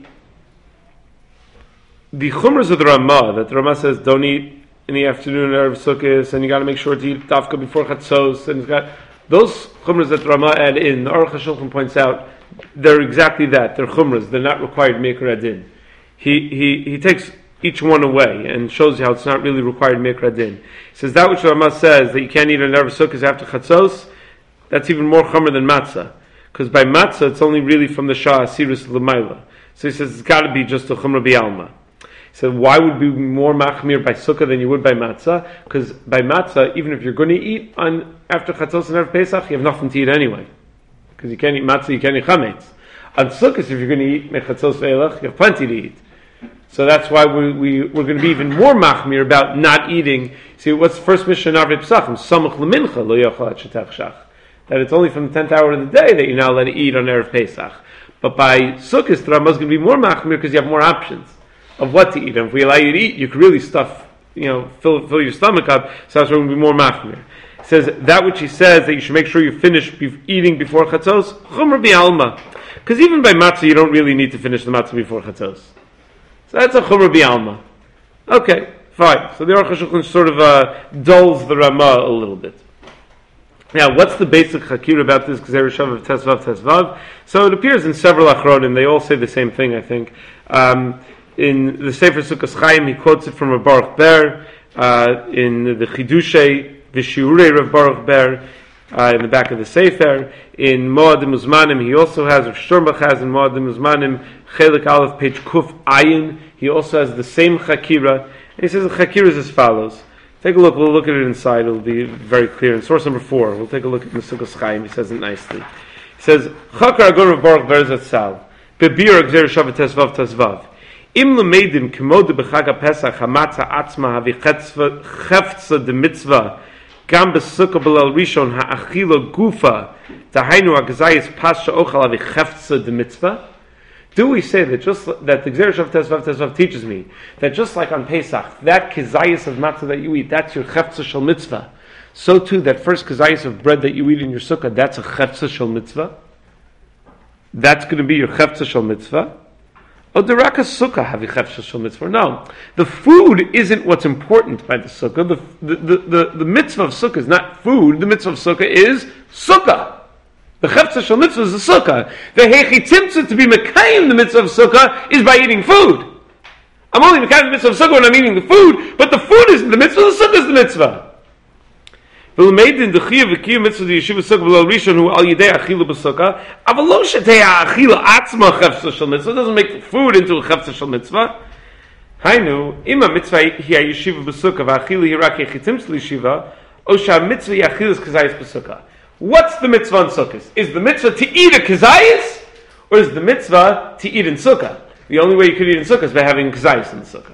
the chumras of the Ramah, that the Ramah says don't eat in the afternoon of Sukkot, and you got to make sure to eat dafka before Chatzos, and it's got those chumras that the Ramah add in. The Aruch HaShulchan points out they're exactly that. They're chumras. They're not required maker adin. He he he takes each one away and shows you how it's not really required maker adin. He says that which the Ramah says that you can't eat on Erev Sukkot after Chatzos, that's even more chumra than matzah. Because by matzah, it's only really from the Shah Asirus L'mayla. So he says it's got to be just a Chumra B'alma. He said, why would we be more machmir by sukkah than you would by matzah? Because by matzah, even if you're going to eat on after Chatzos and Erev Pesach, you have nothing to eat anyway. Because you can't eat matzah, you can't eat chametz. On sukkahs, if you're going to eat mechatzos ve'elach, you have plenty to eat. So that's why we, we, we're going to be even more machmir about not eating. See, what's the first mission of Arvei Pesachim? Samach l'mincha lo yochel ad shetach shach. That it's only from the tenth hour of the day that you're now allowed to eat on Erev Pesach. But by Sukkot, the Ramah is going to be more machmir because you have more options of what to eat. And if we allow you to eat, you can really stuff, you know, fill, fill your stomach up, so that's why we're going to be more machmir. It says, that which he says, that you should make sure you finish be- eating before Chatzos, chumra bi'alma. Because even by matzah, you don't really need to finish the matzah before Chatzos. So that's a chumra bi'alma. Okay, fine. So the Aruch HaShulchan sort of uh, dulls the Ramah a little bit. Now, what's the basic chakir about this Gzeir Shav of Tesvav Tesvav? So it appears in several achronim. They all say the same thing, I think. Um, in the Sefer Sukkos Chaim, he quotes it from Rav Baruch Ber. Uh, in the Chidushei V'Shiurei Rav Baruch Ber, uh, in the back of the Sefer. In Moadim Uzmanim, he also has, Rav Shturbach has in Moadim Uzmanim, Chelik Aleph, page Kuf Ayin. He also has the same chakira. And he says the chakira is as follows. Take a look, we'll look at it inside, it'll be very clear. In source number four, we'll take a look at the Sukkos Chaim, he says it nicely. He says, Chakar Agur Rav Baruch Ber Zatzal, Bebir Gzeir Shav Tesvav Tesvav, Im Lemeidim Kemod B'Chag HaPesach Hamatza Atzma Havi Cheftza De Mitzvah Gam B'Sukkah B'Lel Rishon Ha'achila Gufa Tahainu HaGzayis Pasha Ochal Havi Cheftza De Mitzvah. Do we say that just that the Gzeir Shav Tesvav Tesvav teaches me that just like on Pesach, that kizayis of matzah that you eat, that's your chefza shel mitzvah. So too, that first kizayis of bread that you eat in your sukkah, that's a chefza shel mitzvah. That's going to be your chefza shel mitzvah. Oh, the raka sukkah have a chefza shel mitzvah. No, the food isn't what's important by the sukkah. The the, the the the mitzvah of sukkah is not food. The mitzvah of sukkah is sukkah. The chefza shel mitzvah is the sukkah. The hechi tzimtzah to be mekayim the mitzvah of sukkah is by eating food. I'm only mekayim the mitzvah of sukkah when I'm eating the food, but the food isn't the mitzvah, the sukkah is the mitzvah. V'lemeidin d'chiyah v'kiyah mitzvah the yeshiva sukkah v'lel rishon hu al yidei achilu b'sukkah avalo shetei ha'achila atzma chefza shel mitzvah. It doesn't make the food into a chefza shel mitzvah. Hainu, ima mitzvah hi ha'yeshiva b'sukkah v'achila hi rak hechi tzimtzah l'yeshiva o sha'mitzvah hi achilas kazayis b'sukkah. What's the mitzvah on Sukkot? Is the mitzvah to eat a kazayis, or is the mitzvah to eat in Sukkah? The only way you could eat in Sukkah is by having kazayis in the Sukkah.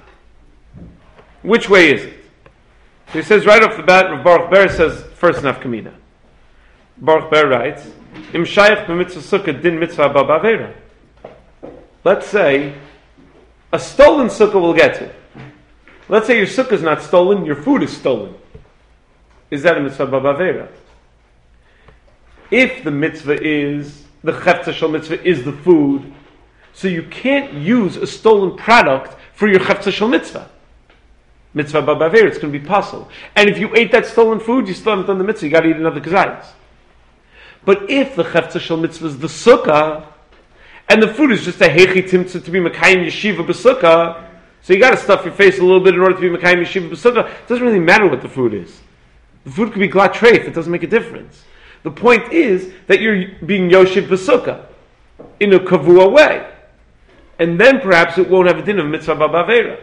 Which way is it? So he says right off the bat, Rav Baruch Ber says, first nafkamina. Baruch Ber writes, Im shayach b'mitzvah Sukkah din mitzvah ba b'avera. Let's say, a stolen Sukkah we'll get to. Let's say your Sukkah is not stolen, your food is stolen. Is that a mitzvah ba b'avera? If the mitzvah is, the chefza shel mitzvah is the food, so you can't use a stolen product for your chefza shel mitzvah. Mitzvah b'aver, it's going to be possible. And if you ate that stolen food, you still haven't done the mitzvah, you got to eat another kazayis. But if the chefza shel mitzvah is the sukkah, and the food is just a hechi timtzah to be mekayim yeshiva b'sukkah, So you got to stuff your face a little bit in order to be Mekayim Yeshiva B'Sukkah. It doesn't really matter what the food is. The food could be glat treif. It doesn't make a difference. The point is that you're being Yoshev B'Sukkah in a kavua way. And then perhaps it won't have a din of mitzvah b'avera.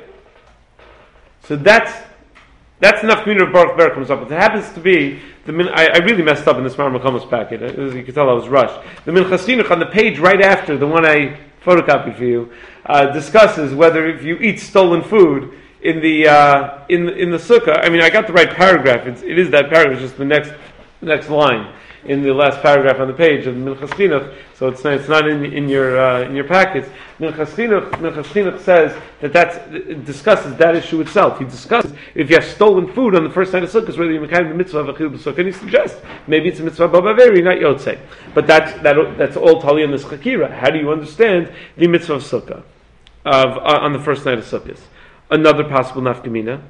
So that's that's enough community of Baruch Ber comes up with. It happens to be the min, I, I really messed up in this Mar Makomos packet. As you can tell, I was rushed. The Minchas Chinuch on the page right after the one I photocopied for you uh, discusses whether if you eat stolen food in the uh, in the, in the sukkah. I mean, I got the right paragraph. It's, it is that paragraph. It's just the next the next line in the last paragraph on the page of Minchas Chinuch, so it's not, it's not in, in your uh, in your packets. Minchas Chinuch, Minchas Chinuch says that that's, it discusses that issue itself. He discusses if you have stolen food on the first night of Sukkot, whether you make the mitzvah of Achil B'Sukkah, and he suggests maybe it's a mitzvah b'averi, not yotzei. But that's that, that's all tali in this chakira. How do you understand the mitzvah of Sukkah of uh, on the first night of Sukkot? Another possible nafkamina: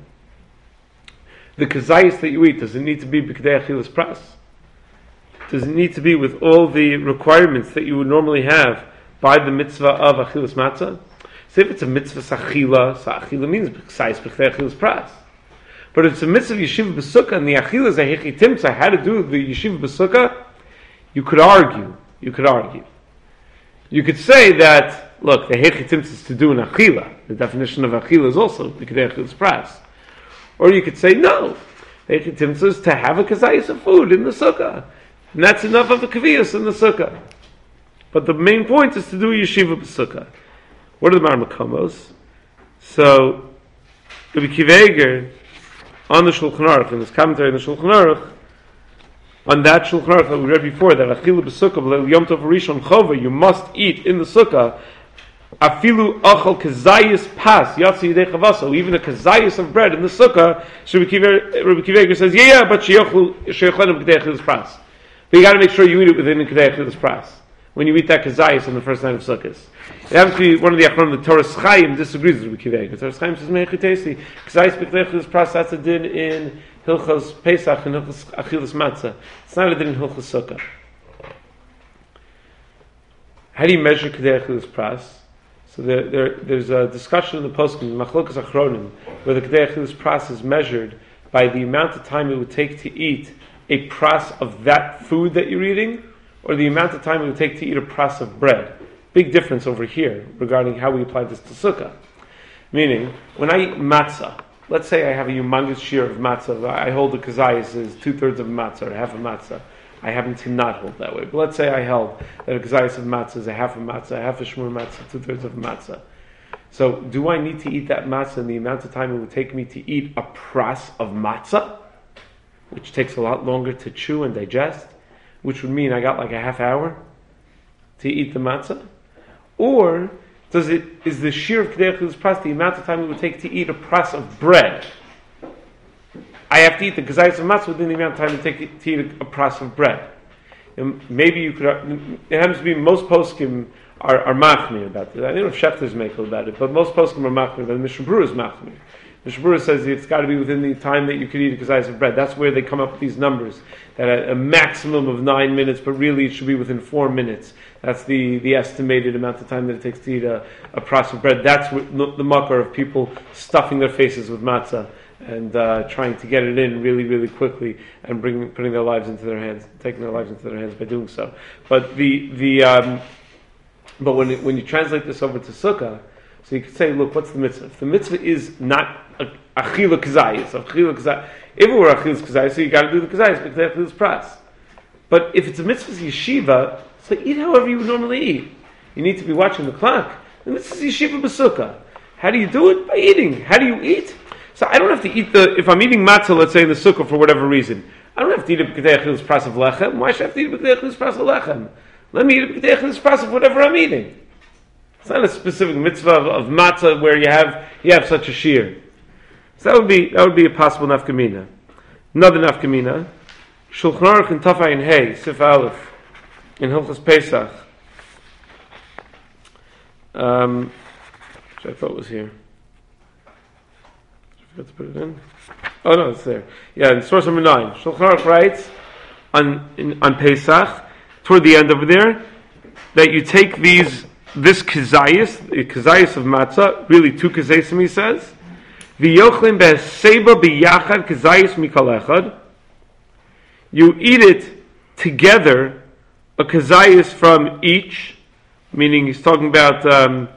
the kazayis that you eat, does it need to be b'kedei achilas pras? Does it need to be with all the requirements that you would normally have by the mitzvah of achilas matzah? So if it's a mitzvah sachila, so achila means b'chsayis b'chdei achilas pras. But if it's a mitzvah yeshiva b'sukkah and the achila is a hechi timtzah, how to do the yeshiva b'sukkah, you could argue. You could argue. You could say that, look, the hechi timtzah is to do an achila. The definition of achila is also b'chdei achilas pras. Or you could say, no, the hechi timtzah is to have a kazayis of food in the sukkah. And that's enough of a kaviyas in the sukkah. But the main point is to do yeshiva b'sukkah. What are the marmakomos? So, Rabbi Akiva Eiger, on the Shulchan Aruch, in his commentary on the Shulchan Aruch, on that Shulchan Aruch that we read before, that achila b'sukkah b'leil yom tov rishon chova, you must eat in the sukkah, afilu achal kazayis pas, yatsi yidei chavaso, even a kazayis of bread in the sukkah, so Rabbi Akiva Eiger says, yeah, yeah, but sheyochlu, sheyochlenim k'dei achilas pras. But you got to make sure you eat it within the Kedei Achilas Pras. When you eat that kazayis on the first night of Sukkot. It happens to be one of the Achronim, the Torah Chaim disagrees with Akiva Eiger. Torah Chaim says, Me'echi Tesi, kazayis b'Kedei Achilas Pras, that's a din in Hilchos Pesach and Hilchos Achilas Matzah. It's not a din in Hilchos Sukkah. How do you measure Kedei Achilas Pras? So there, there, there's a discussion in the Poskim, Machlokas Achronim, where the Kedei Achilas Pras is measured by the amount of time it would take to eat a pras of that food that you're eating, or the amount of time it would take to eat a pras of bread. Big difference over here regarding how we apply this to sukkah. Meaning, when I eat matzah, let's say I have a humongous shear of matzah, I hold the kazayis as two-thirds of a matzah, or half a matzah. I happen to not hold that way. But let's say I held that a kazayis of matzah is a half a matzah, a half a shmur matzah, two-thirds of a matzah. So, do I need to eat that matzah in the amount of time it would take me to eat a pras of matzah, which takes a lot longer to chew and digest, which would mean I got like a half hour to eat the matzah? Or does it is the shear of Kedei Achilas Pras the amount of time it would take to eat a pras of bread? I have to eat the kazayis of matzah within the amount of time it would take to eat a, a pras of bread. And maybe you could. It happens to be most poskim are, are machmir about it. I don't know if Shechter's makel about it, but most poskim are machmir. The Mishnah Berurah is machmir. The Mishnah Berurah says it's got to be within the time that you could eat a kazayis of bread. That's where they come up with these numbers. That a, a maximum of nine minutes, but really it should be within four minutes. That's the, the estimated amount of time that it takes to eat a, a pras of bread. That's what, the makar of people stuffing their faces with matzah and uh, trying to get it in really, really quickly and bring, putting their lives into their hands, taking their lives into their hands by doing so. But the the um, but when it, when you translate this over to sukkah, so you could say, look, what's the mitzvah? If the mitzvah is not achila kazayis, achila kazayis, if it were achila kazayis, so you got to do the kazayis, but they achila pras. But if it's a mitzvah yeshiva, so eat however you would normally eat. You need to be watching the clock. The mitzvah yeshiva b'sukkah. How do you do it? By eating. How do you eat? So I don't have to eat the, if I'm eating matzah, let's say in the sukkah for whatever reason, I don't have to eat a b'kedei achilas pras of lechem. Why should I have to eat a b'kedei achilas pras of lechem? Let me eat a b'kedei achilas pras of whatever I'm eating. It's not a specific mitzvah of, of matzah where you have you have such a shear. So that would be that would be a possible nafkamina. Another nafkamina, Shulchan Aruch in Tafayin Hey Sif Aleph in Hilchos Pesach, um, which I thought was here. I forgot to put it in. Oh no, it's there. Yeah, in source number nine, Shulchan Aruch writes on in, on Pesach toward the end over there that you take these this kazayis, the kazayis of matzah, really two kazayisim, he says. V'yochlim be'seba b'yachad kazayis mikol echad. You eat it together, a kazayis from each, meaning he's talking about um,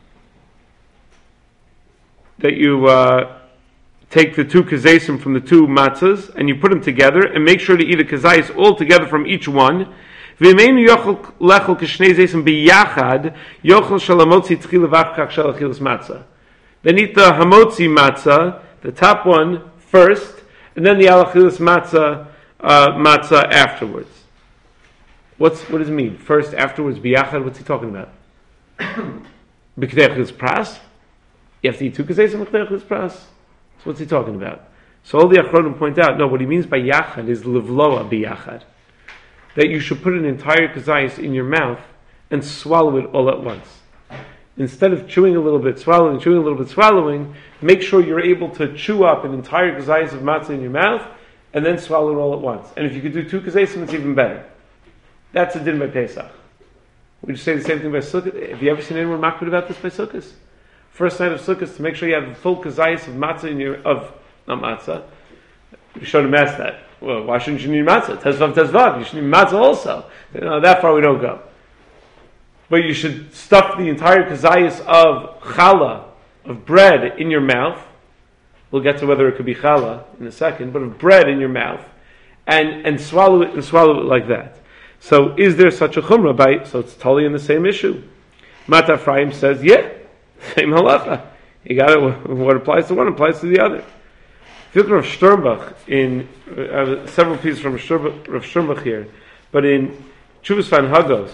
that you uh, take the two kazayisim from the two matzahs and you put them together and make sure to eat a kazayis all together from each one. V'meinu yochel lechel kishnei zaysim b'yachad yochel shalamotzi tchila v'achkach shalachilas matzah. Then eat the hamotzi matzah, the top one first, and then the alachilas matzah uh, matzah afterwards. What's what does it mean? First, afterwards, biyachad. What's he talking about? B'kdei achilas pras. You have to eat two kazaysim b'kdei achilas pras. So what's he talking about? So all the achronim point out, no, what he means by yachad is livloa biyachad. That you should put an entire kazayis in your mouth and swallow it all at once. Instead of chewing a little bit, swallowing, chewing a little bit, swallowing, make sure you're able to chew up an entire kazayis of matzah in your mouth and then swallow it all at once. And if you could do two kazayisim, it's even better. That's a din by Pesach. We just say the same thing by Sukkot. Have you ever seen anyone makbid about this by Sukkot? First night of Sukkot, to make sure you have a full kazayis of matzah in your, of, not matzah. We showed him ask that. Well, why shouldn't you need matzah? Tezvav, tezvav. You should need matzah also. No, that far we don't go. But you should stuff the entire kazayis of challah, of bread, in your mouth. We'll get to whether it could be challah in a second, but of bread in your mouth, and and swallow it and swallow it like that. So, is there such a chumrah by? So it's totally in the same issue. Mata Ephraim says, yeah, same halacha. You got it. What applies to one applies to the other. If you look at Rav Sternbach in uh, several pieces from Rav Sternbach, Rav Sternbach here, but in Chuvas Van Hagos.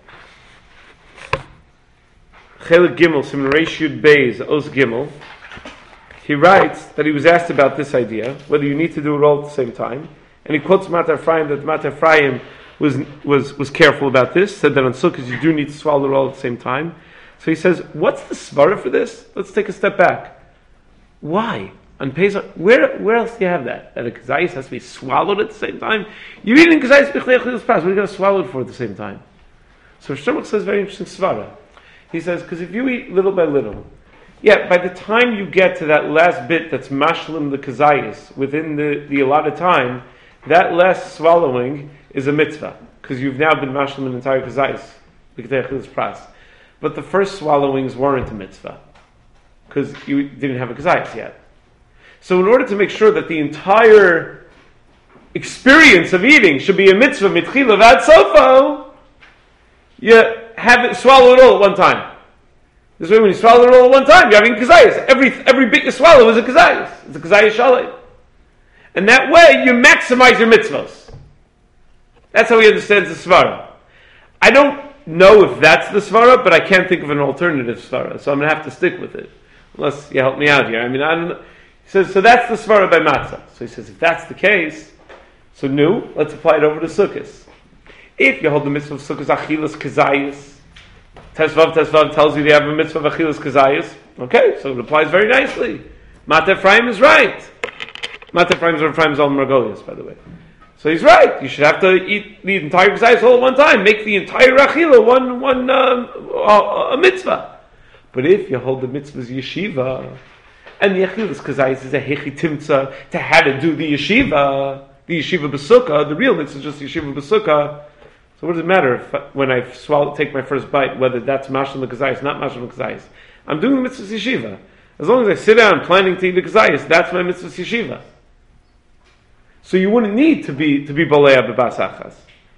Chelik Gimel, Siman Reish Yud Beis, Os Gimel, he writes that he was asked about this idea, whether you need to do it all at the same time, and he quotes Mata Ephraim that Mata Ephraim was was was careful about this, said that on Sukkot you do need to swallow it all at the same time. So he says, what's the svara for this? Let's take a step back. Why? On Pesach, where where else do you have that? That a kazayis has to be swallowed at the same time? You're eating kazayis b'chlei achilas pras, what are you going to swallow it for at the same time? So Shmuel says very interesting svara. He says, because if you eat little by little, yeah, by the time you get to that last bit that's mashlim the kazayis, within the, the allotted time, that last swallowing is a mitzvah, because you've now been mashlim an entire kazayis, pras. But the first swallowings weren't a mitzvah, because you didn't have a kazayis yet. So in order to make sure that the entire experience of eating should be a mitzvah, mitchila vad sofo, you have it, swallow it all at one time. This way, when you swallow it all at one time, you're having kazayis. Every every bit you swallow is a kazayis. It's a kazayis shalei. And that way, you maximize your mitzvahs. That's how he understands the svara. I don't know if that's the svara, but I can't think of an alternative svara, so I'm going to have to stick with it. Unless you help me out here. I mean, I don't know. He says, so that's the svara by matzah. So he says, if that's the case, so new, let's apply it over to sukkahs. If you hold the mitzvah of sukkahs achilas kazayis, Tesvav Tesvav tells you they have a mitzvah of achilas kazayis. Okay, so it applies very nicely. Mata Ephraim is right. Mata Ephraim is Ephraim's al Margolius, by the way. So he's right. You should have to eat the entire kazayis all at one time. Make the entire achila one one um, a, a mitzvah. But if you hold the mitzvah's yeshiva, and the achilas kazayis is a hechitimtza to how to do the yeshiva, the yeshiva b'sukkah, the real mitzvah is just yeshiva b'sukkah. So what does it matter if when I swallow, take my first bite, whether that's mashal the kazayis, not mashal the kazayis? I'm doing the mitzvah yeshiva. As long as I sit down planning to eat the kazayis, that's my mitzvah yeshiva. So you wouldn't need to be to be baleya b'bas achas.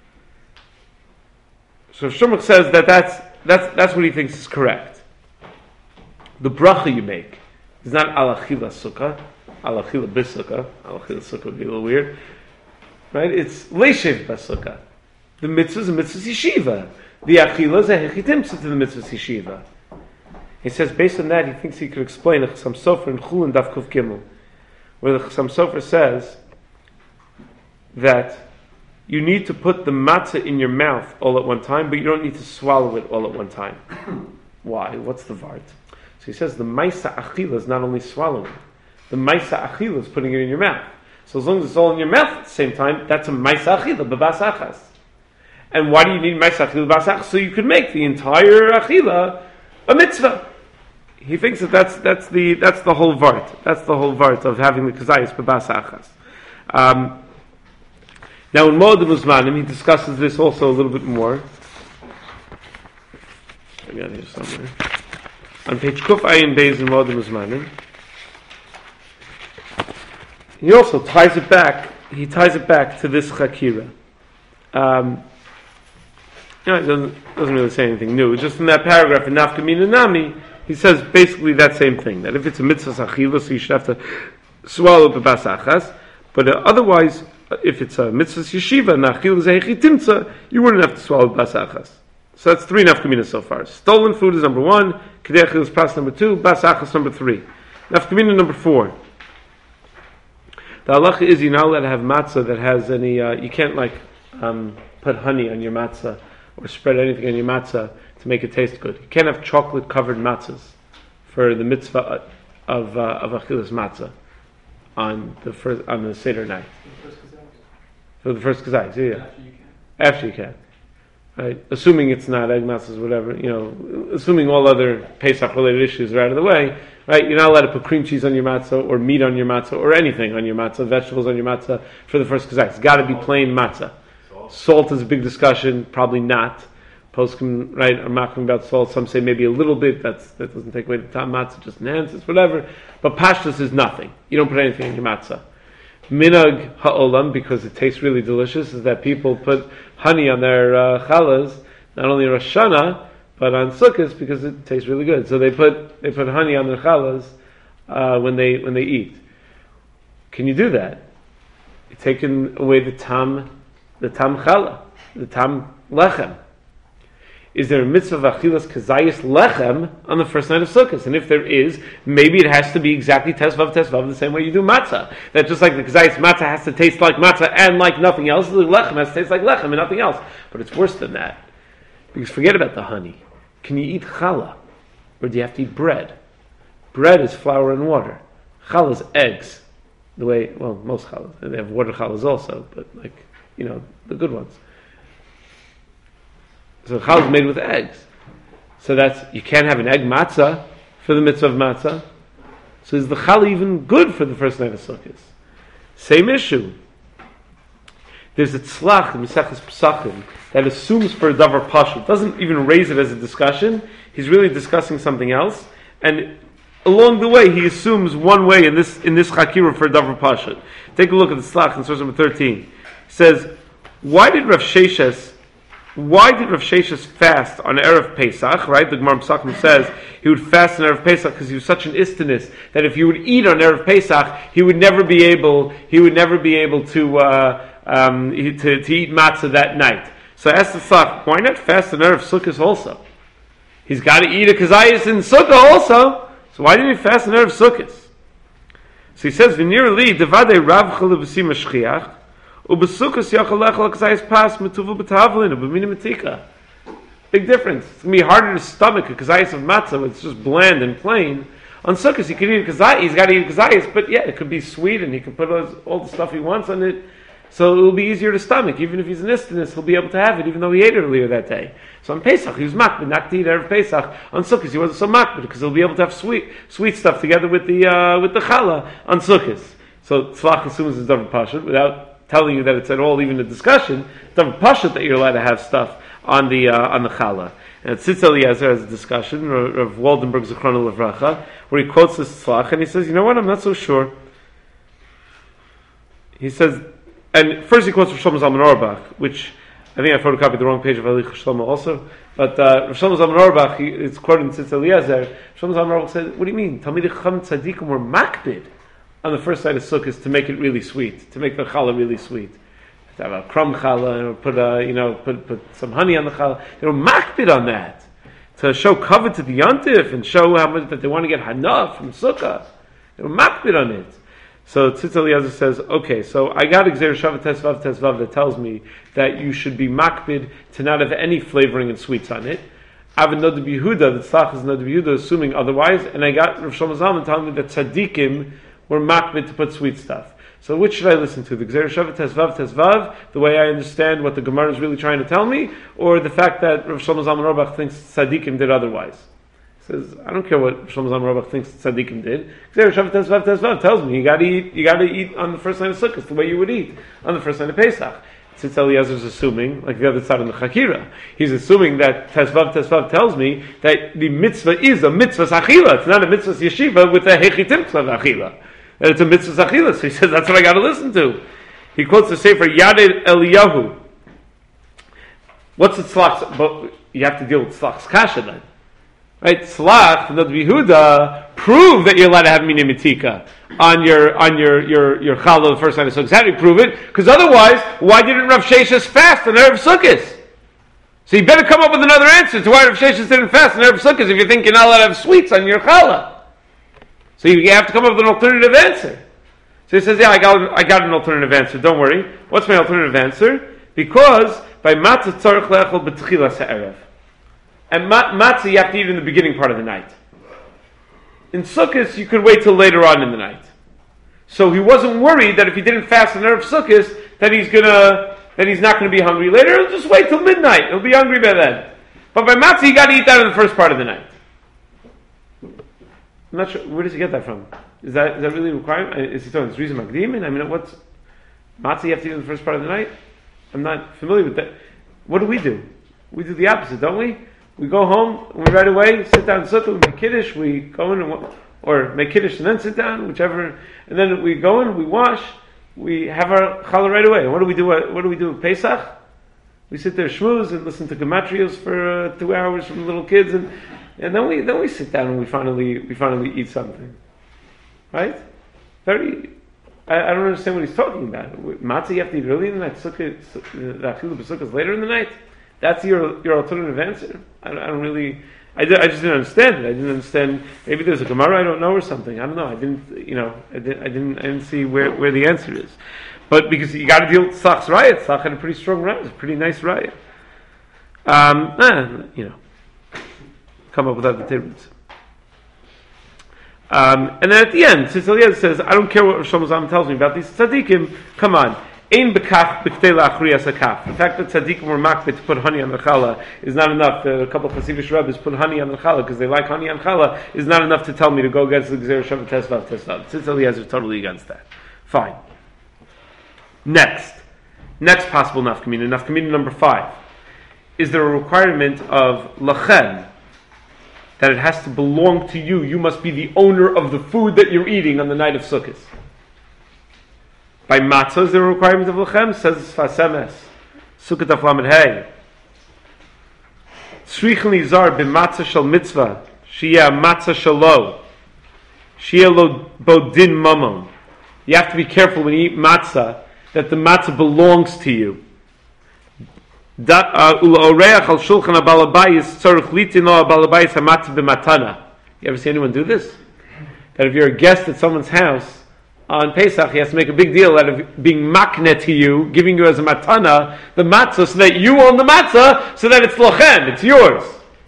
So Shmuel says that that's that's that's what he thinks is correct. The bracha you make is not al achila sukkah, al achila b'sukkah. Al achila sukkah would be a little weird, right? It's leishev b'sukkah. The mitzvah is a mitzvah yeshiva. The achila is a hechitimtza to the mitzvah yeshiva. He says, based on that, he thinks he could explain the Chassam Sofer in Chulin Daf Kuf Gimel, where the Chassam Sofer says that you need to put the matzah in your mouth all at one time, but you don't need to swallow it all at one time. Why? What's the vart? So he says the maisa achila is not only swallowing. The maisa achila is putting it in your mouth. So as long as it's all in your mouth at the same time, that's a maisa achila, b'bas achas. And why do you need Ma'aseh Achila B'Asach? So you could make the entire Achila a mitzvah. He thinks that that's that's the that's the whole vart. That's the whole vart of having the kazayis b'basachas. Um, now in Moed Muzmanim he discusses this also a little bit more. I got here somewhere on page Kuf Ayin Beis in Moed Muzmanim. He also ties it back. He ties it back to this chakira. Um, you know, it doesn't doesn't really say anything new. Just in that paragraph in Nafka Mina Nami. He says basically that same thing, that if it's a mitzvah achila, so you should have to swallow the basachas, but uh, otherwise, uh, if it's a mitzvah yeshiva, nachil zehechi timtza, you wouldn't have to swallow the basachas. So that's three nafkaminas so far. Stolen food is number one, kedei achil is pras number two, basachas number three. Nafkamina number four. The halacha is you're not allowed to have matzah that has any, uh, you can't like um, put honey on your matzah, or spread anything on your matzah to make it taste good. You can't have chocolate covered matzahs for the mitzvah of uh, of achilas matzah on the first on the Seder night. For the first kazayis, yeah, yeah. After you can. After you can, right? Assuming it's not egg matzahs, whatever, you know. Assuming all other Pesach related issues are out of the way, right? You're not allowed to put cream cheese on your matzah or meat on your matzah or anything on your matzah, vegetables on your matzah for the first kazayis. It's got to be plain matzah. Salt is a big discussion. Probably not. Poskim, right, are talking about salt. Some say maybe a little bit. That's that doesn't take away the tam matzah, just enhances, whatever. But pashtus is nothing. You don't put anything in your matzah. Minag ha'olam, because it tastes really delicious, is that people put honey on their uh, challahs, not only Rosh Hashanah, but on Sukkot, because it tastes really good. So they put they put honey on their challahs uh, when they when they eat. Can you do that? You're taking away the tam, the tam challah, the tam lechem. Is there a mitzvah of achilas kazayis lechem on the first night of Sukkot? And if there is, maybe it has to be exactly tesvav tesvav the same way you do matzah. That just like the kazayis matzah has to taste like matzah and like nothing else, the lechem has to taste like lechem and nothing else. But it's worse than that. Because forget about the honey. Can you eat challah? Or do you have to eat bread? Bread is flour and water. Challah is eggs. The way, well, most challahs. They have water challahs also, but like, you know, the good ones. So challah is made with eggs. So that's, you can't have an egg matzah for the mitzvah of matzah. So is the challah even good for the first night of Sukkot? Same issue. There's a tzlach in Maseches Pesachim that assumes for a davar pashut, doesn't even raise it as a discussion. He's really discussing something else, and along the way he assumes one way in this in this chakira for a davar pashut. Take a look at the tzlach in source number thirteen. He says, why did Rav Sheshes Why did Rav Sheshes fast on Erev Pesach, right? The Gemara Pesachim says he would fast on Erev Pesach because he was such an istinus that if he would eat on Erev Pesach, he would never be able, he would never be able to, uh, um, to, to eat matzah that night. So I asked the Tzach, why not fast on Erev Sukkot also? He's got to eat a kazayis in Sukkah also. So why didn't he fast on Erev Sukkot? So he says, V'nir li, devade rav chalav v'sim ashchiach, Big difference. It's going to be harder to stomach a kazayis of matzah, it's just bland and plain. On Sukkot, he can eat a kazayis, he's got to eat a kazayis, but yeah, it could be sweet and he can put all, all the stuff he wants on it. So it will be easier to stomach. Even if he's an istinus, he'll be able to have it, even though he ate it earlier that day. So on Pesach, he was makbid, not to eat Erev Pesach. On Sukkot, he wasn't so makbid, because he'll be able to have sweet sweet stuff together with the uh, with the challah on Sukkot. So tzlach assumes it's davar pashut, without telling you that it's at all even a discussion. It's davar pashut that you're allowed to have stuff on the uh, on the challah. And Tzitz Eliezer has a discussion of Waldenberg Zichrono Levracha, where he quotes this tzlach, and he says, you know what, I'm not so sure. He says, and first he quotes Rav Shlomo Zalman Auerbach, which I think I photocopied the wrong page of Alicha Shlomo also, but uh, Rav Shlomo Zalman Auerbach, he, it's quoted in Tzitz Eliezer, Rav Shlomo Zalman Auerbach said, what do you mean? Talmidei Chacham Tzadikim were makbid on the first night of Sukkot to make it really sweet, to make the challah really sweet. To have a crumb challah, and put a, you know, put put some honey on the challah. They were makbid on that to show covet to the yontif and show how much that they want to get hana from sukkah. They were makbid on it. So Tzitz Eliezer says, okay, so I got Gzeir Shavat Tesvav Tesvav that tells me that you should be makbid to not have any flavoring and sweets on it. Avin Nod Yehuda, the tzlach is Nod Yehuda, assuming otherwise, and I got Rav Shlomo Zalman telling me that tzaddikim were makbid to put sweet stuff. So which should I listen to? The Gzeir Shavat Tezvav Tezvav, the way I understand what the Gemara is really trying to tell me, or the fact that Rav Shlomo Zalman Auerbach thinks tzaddikim did otherwise? He says, I don't care what Rav Shlomo Zalman Auerbach thinks tzaddikim did. Gzeir Shavat Tezvav Tezvav tells me you got to eat. You got to eat on the first night of Sukkot the way you would eat on the first night of Pesach. Since Eliezer is assuming, like the other side of the Chakira, he's assuming that Tezvav Tezvav tells me that the mitzvah is a mitzvah achila. It's not a mitzvah yeshiva with a hechitim of achila. That it's a mitzvah achila. So he says that's what I got to listen to. He quotes the Sefer Yadid Eliyahu. What's the tzlach? But you have to deal with tzlach's kasha then, right? Tzlach, the Yehuda, prove that you're allowed to have mina mitika on your on your your your challah the first night of Sukkot. How do you prove it? Because otherwise, why didn't Rav Sheshes fast on Erev Sukkot? So you better come up with another answer to why Rav Sheshes didn't fast on Erev Sukkot if you think you're not allowed to have sweets on your challah. So you have to come up with an alternative answer. So he says, yeah, I got I got an alternative answer. Don't worry. What's my alternative answer? Because by matzah tzarich le'echol b'tchilas ha'erev. And matzah you have to eat in the beginning part of the night. In Sukkot, you could wait till later on in the night. So he wasn't worried that if he didn't fast on Erev Sukkot, that he's gonna that he's not going to be hungry later. He'll just wait till midnight. He'll be hungry by then. But by matzah, you got to eat that in the first part of the night. I'm not sure, where does he get that from? Is that is that really a requirement? Is he talking this reason Magdimin? I mean, what's matzah you have to eat in the first part of the night? I'm not familiar with that. What do we do? We do the opposite, don't we? We go home, and we right away sit down in sukkah, we make kiddush, we go in, and, or make kiddush and then sit down, whichever, and then we go in, we wash, we have our challah right away. And what do we do? What do we do at Pesach? We sit there shmooze and listen to gematrios for uh, two hours from little kids, and and then we then we sit down and we finally we finally eat something, right? Very. I, I don't understand what he's talking about. Matzah you have to eat early in the night. Sukkah, the achilah b'sukkah is later in the night. That's your your alternative answer. I don't, I don't really. I, did, I just didn't understand it. I didn't understand. Maybe there's a Gemara I don't know or something. I don't know. I didn't. You know. I didn't. I didn't. I didn't see where, where the answer is. But because you got to deal with Tzach's riot. Tzach had a pretty strong riot. It's a pretty nice riot. Um, eh, you know, come up with other theories. Um, and then at the end, since Eliezer says, "I don't care what Rosh Hashanah tells me about these tzaddikim. Come on." Ein bekach b'ktei la'achriyas hakaf. The fact that tzaddikim were makbid to put honey on the challah is not enough. A couple of Hasidic rabbis put honey on the challah because they like honey on challah is not enough to tell me to go against the Gzeir Shavat Tezvav Tezvav. Tzitz Eliezer is totally against that. Fine. Next. Next possible nafkamina. Nafkamina number five. Is there a requirement of lachem, that it has to belong to you? You must be the owner of the food that you're eating on the night of Sukkot. By matzah, is there a requirement of lechem? Says Sfas Emes. Sukkot Aflamed Hey. Tzrichen lizar b'matzah shel mitzvah. Shiyah matzah shelo. Shiyah lo bodin mamon. You have to be careful when you eat matzah that the matzah belongs to you. Ula'oreach al shulchan ha'balabayis tzorich litino ha'balabayis ha'matzah b'matana. You ever see anyone do this? That if you're a guest at someone's house, on Pesach, he has to make a big deal out of being makne to you, giving you as a matana the matzah, so that you own the matzah, so that it's lochem, it's yours.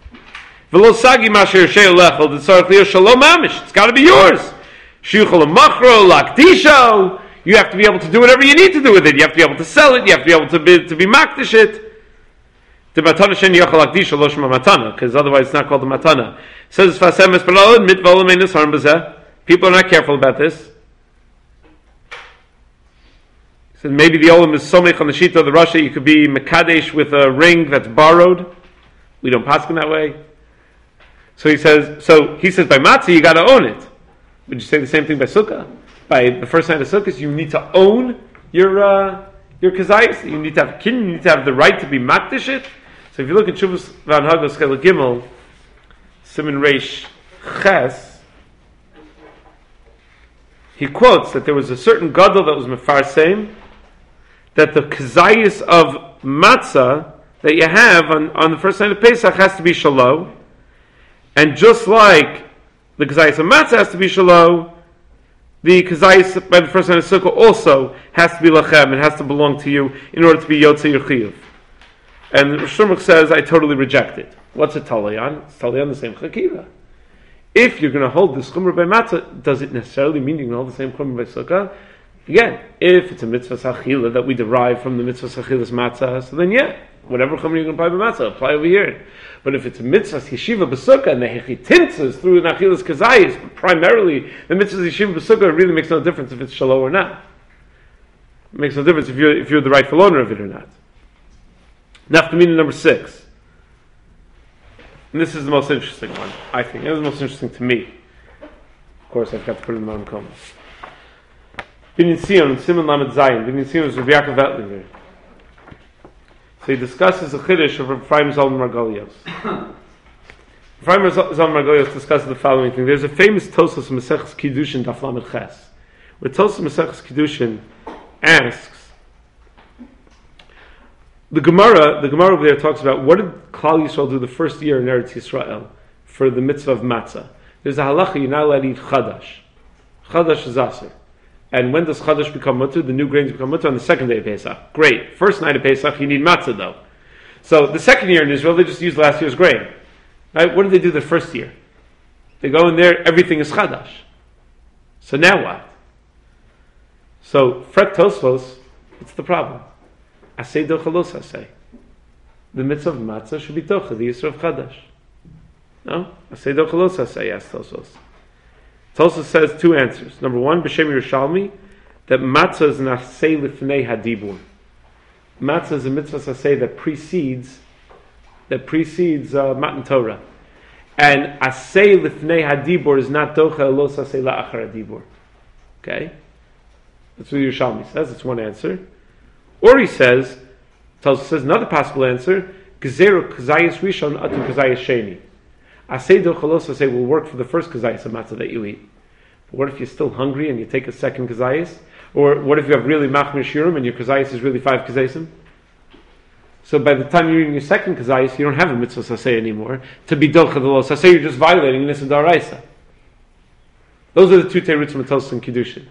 It's got to be yours. You have to be able to do whatever you need to do with it. You have to be able to sell it. You have to be able to be to be makdish it. Because otherwise it's not called the matana. Says people are not careful about this. So maybe the olam is somech on the shita of the Rasha. You could be mekadesh with a ring that's borrowed. We don't pass him that way. So he says. So he says by matzah you got to own it. Would you say the same thing by sukkah? By the first night of sukkah, you need to own your uh, your kazayis. You need to have kin. You need to have the right to be makdish it. So if you look at Shuvas Van Hagos Chel Gimel, Siman Reish Ches, he quotes that there was a certain gadol that was mefarseim, that the kazayis of matzah that you have on, on the first night of Pesach has to be shalom, and just like the kazayis of matzah has to be shalom, the kazayis by the first night of Sukkah also has to be lachem, it has to belong to you in order to be yotzei your chiyuv. And Rosh Hashanah says, I totally reject it. What's a talayan? It's talayan the same chakiva. If you're going to hold this chumrah by matzah, does it necessarily mean you're going to hold the same chumrah by sukkah? Again, if it's a mitzvah sachila that we derive from the mitzvah sachilas matzah, so then yeah, whatever chumra you're going to apply by matzah, apply over here. But if it's a mitzvah yeshiva b'sukkah and the hechitintzas through an achilas kazayis, primarily the mitzvah yeshiva b'sukkah, it really makes no difference if it's shalom or not. It makes no difference if you're if you're the rightful owner of it or not. Nafkamina number six. And this is the most interesting one, I think. It was the most interesting to me. Of course, I've got to put it in my own comments. Binyan Sion, Simon Lamed Zayin. Binyan Sion is Rabbi Yaakov Ettlinger. So he discusses the chiddush of Rabbi Ephraim Zalman Margolios. Ephraim Zalman Margolios discusses the following thing. There's a famous Tosfos Maseches Kiddushin Daf Lamed Ches, where Tosfos Maseches Kiddushin asks, the Gemara, the Gemara over there talks about what did Klal Yisrael do the first year in Eretz Yisrael for the mitzvah of matzah. There's a halacha, you're not allowed to eat chadash. Chadash is aser. And when does chadash become mutter? The new grains become mutter on the second day of Pesach. Great. First night of Pesach, you need matzah though. So the second year in Israel, they just use last year's grain. Right? What did they do the first year? They go in there, everything is chadash. So now what? So, Fret Tosfos, what's the problem? Asay docha los asay. The mitzvah of matzah should be docha, the yisra of chadash. No? Asay docha los asay, asks Tosfos. Tosfos says two answers. Number one, B'Shem Yerushalmi, that matzah is an asay lifnei hadibur. Matzah is a mitzvah asay that precedes, that precedes uh, Matan Torah. And asay lifnei hadibur is not docha los asay la'achar hadibur. Okay? That's what Yerushalmi says. That's one answer. Or he says, tells says another possible answer, Gezeru kazayis rishon atu kazayis sheni. Asay do chalos asay will work for the first kazayis of matzah that you eat. But what if you're still hungry and you take a second kazayis? Or what if you have really machmir shirim and your kazayis is really five kazayisim? So by the time you're eating your second kazayis, you don't have a mitzvah sasay anymore. To be docha the los sasay, you're just violating this daraisa. Those are the two terutzim of Tosfos and Kiddushin.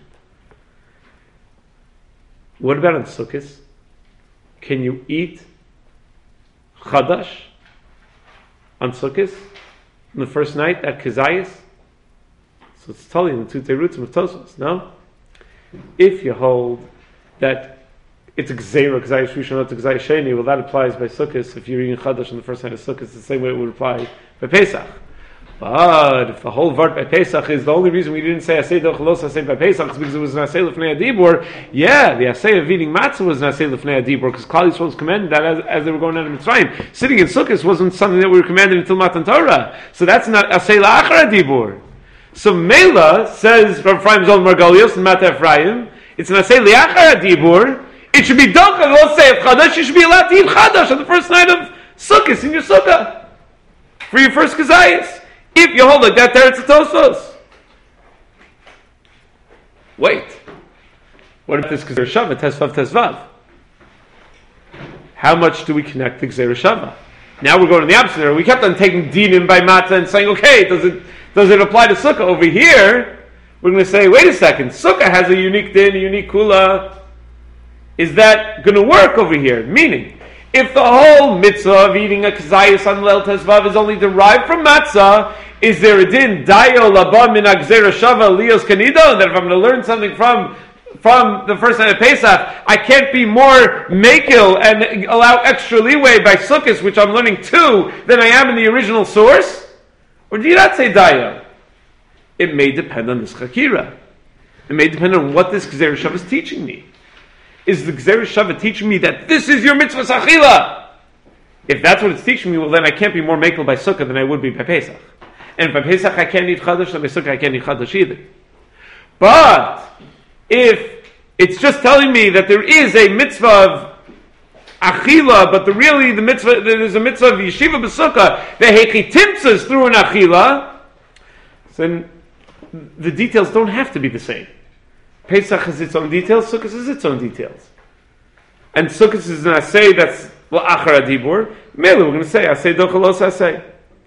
What about on Sukkot? Can you eat chadash on Sukkot on the first night at Kazayas? So it's telling you the two terutzim of Tosfos. No, if you hold that it's a gzeira Kazayas rishon not Kazayas sheni, well, that applies by Sukkot. If you're eating chadash on the first night of Sukkot, it's the same way it would apply by Pesach. But if the whole vart by Pesach is the only reason we didn't say asay doch los asay by Pesach is because it was an asay lefnei adibur. Yeah, the asay of eating matzah was an asay lefnei adibur because Klal Yisrael was commanded that as, as they were going out of Mitzrayim. Sitting in Sukkot wasn't something that we were commanded until Matan Torah. So that's not asay la'achar adibur. So Mela says from Ephraim Zalman Margolios and Mata Ephraim, it's an asay la'achar adibur. It should be docha los say of chadash. You should be allowed to eat chadash on the first night of Sukkot in your sukkah for your first kazayis. If you hold like that, there it's a Tosfos. Wait. What if this Gzeira Shava, Tesvav, Tesvav? How much do we connect the Gzeira Shava? Now we're going in the opposite area. We kept on taking dinim by matzah and saying, okay, does it does it apply to Sukkah? Over here, we're going to say, wait a second, Sukkah has a unique din, a unique kula. Is that going to work over here? Meaning, if the whole mitzvah of eating a kazayas on Leil Tesvav is only derived from matzah, is there a din dayo laba min agzera shava lios kanido? That if I'm going to learn something from from the first night of Pesach, I can't be more makil and allow extra leeway by Sukkot, which I'm learning too, than I am in the original source? Or do you not say dayo? It may depend on this chakira. It may depend on what this gzera shava is teaching me. Is the Gzeira Shava teaching me that this is your mitzvah sachila? If that's what it's teaching me, well then I can't be more makel by Sukkah than I would be by Pesach. And by Pesach I can't eat Chadash, and by Sukkah I can't eat Chadash either. But if it's just telling me that there is a mitzvah of achila, but the really the mitzvah there's a mitzvah of yeshiva b'sukkah, the hechitimtzas through an achila, then the details don't have to be the same. Pesach has its own details, Sukkot has its own details. And Sukkot is an asay that's la'achar adibur. Mele, we're going to say asay docha los asay.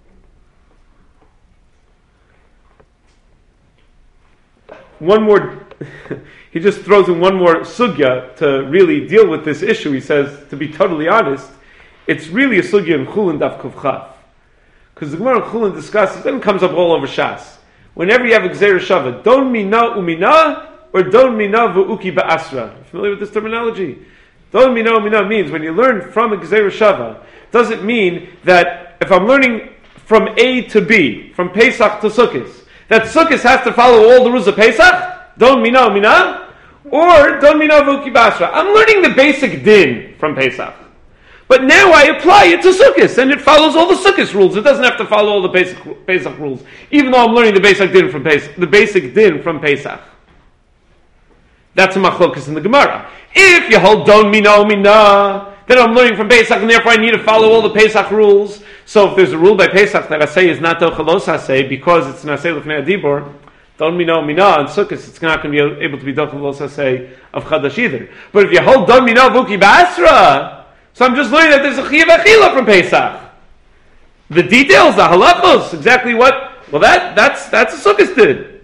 One more, he just throws in one more sugya to really deal with this issue. He says, to be totally honest, it's really a sugya in Chulin Daf Kuf Chaf. Because the Gemara in Chulin discusses, then it comes up all over Shas. Whenever you have a Gzeira Shava, don mina umina, or don mina v'uki ba'asra? Familiar with this terminology? Don mina mina means when you learn from a Gezerah Shava, doesn't mean that if I'm learning from A to B, from Pesach to Sukkot, that Sukkot has to follow all the rules of Pesach, don mina mina, or don mina v'uki ba'asra. I'm learning the basic din from Pesach. But now I apply it to Sukkot, and it follows all the Sukkot rules. It doesn't have to follow all the basic Pesach rules, even though I'm learning the basic din from Pesach. The basic din from Pesach. That's a machlokas in the Gemara. If you hold don mina mina, then I'm learning from Pesach, and therefore I need to follow all the Pesach rules. So if there's a rule by Pesach that I say is not dochalos hasei because it's nasei l'fnei adibor, don mina mina on Sukkot, it's not going to be able to be dochalos hasei of chadash either. But if you hold don mina v'uki ba'asra, so I'm just learning that there's a chiyuv achila from Pesach. The details, the halachos, exactly what? Well, that that's that's a sukkos din.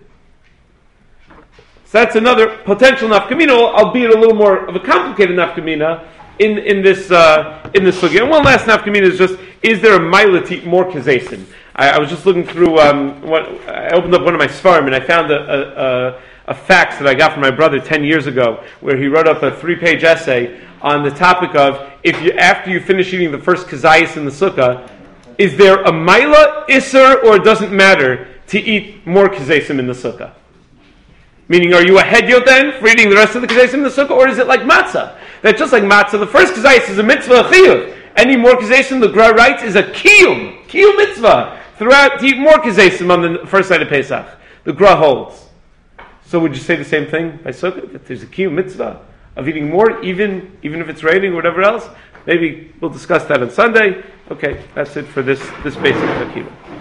So that's another potential nafkamina, albeit a little more of a complicated nafkamina in in this uh, in this sugya. And one last nafkamina is just: is there a mila to eat more kazesim? I, I was just looking through. Um, what, I opened up one of my svarim and I found a. a, a a fax that I got from my brother ten years ago, where he wrote up a three-page essay on the topic of if you after you finish eating the first kazayis in the sukkah, is there a maila iser or it doesn't matter to eat more kazayim in the sukkah? Meaning, are you a hedyot then for eating the rest of the kazayis in the sukkah, or is it like matzah? That just like matzah, the first kazayis is a mitzvah, a chiyuv. Any more kazayim, the Gra writes, is a kiyum, kiyum mitzvah. Throughout, to eat more kazayim on the first night of Pesach. The Gra holds. So would you say the same thing by Sukkot, that there's a kiyum mitzvah of eating more, even even if it's raining or whatever else? Maybe we'll discuss that on Sunday. Okay, that's it for this this basic akiva.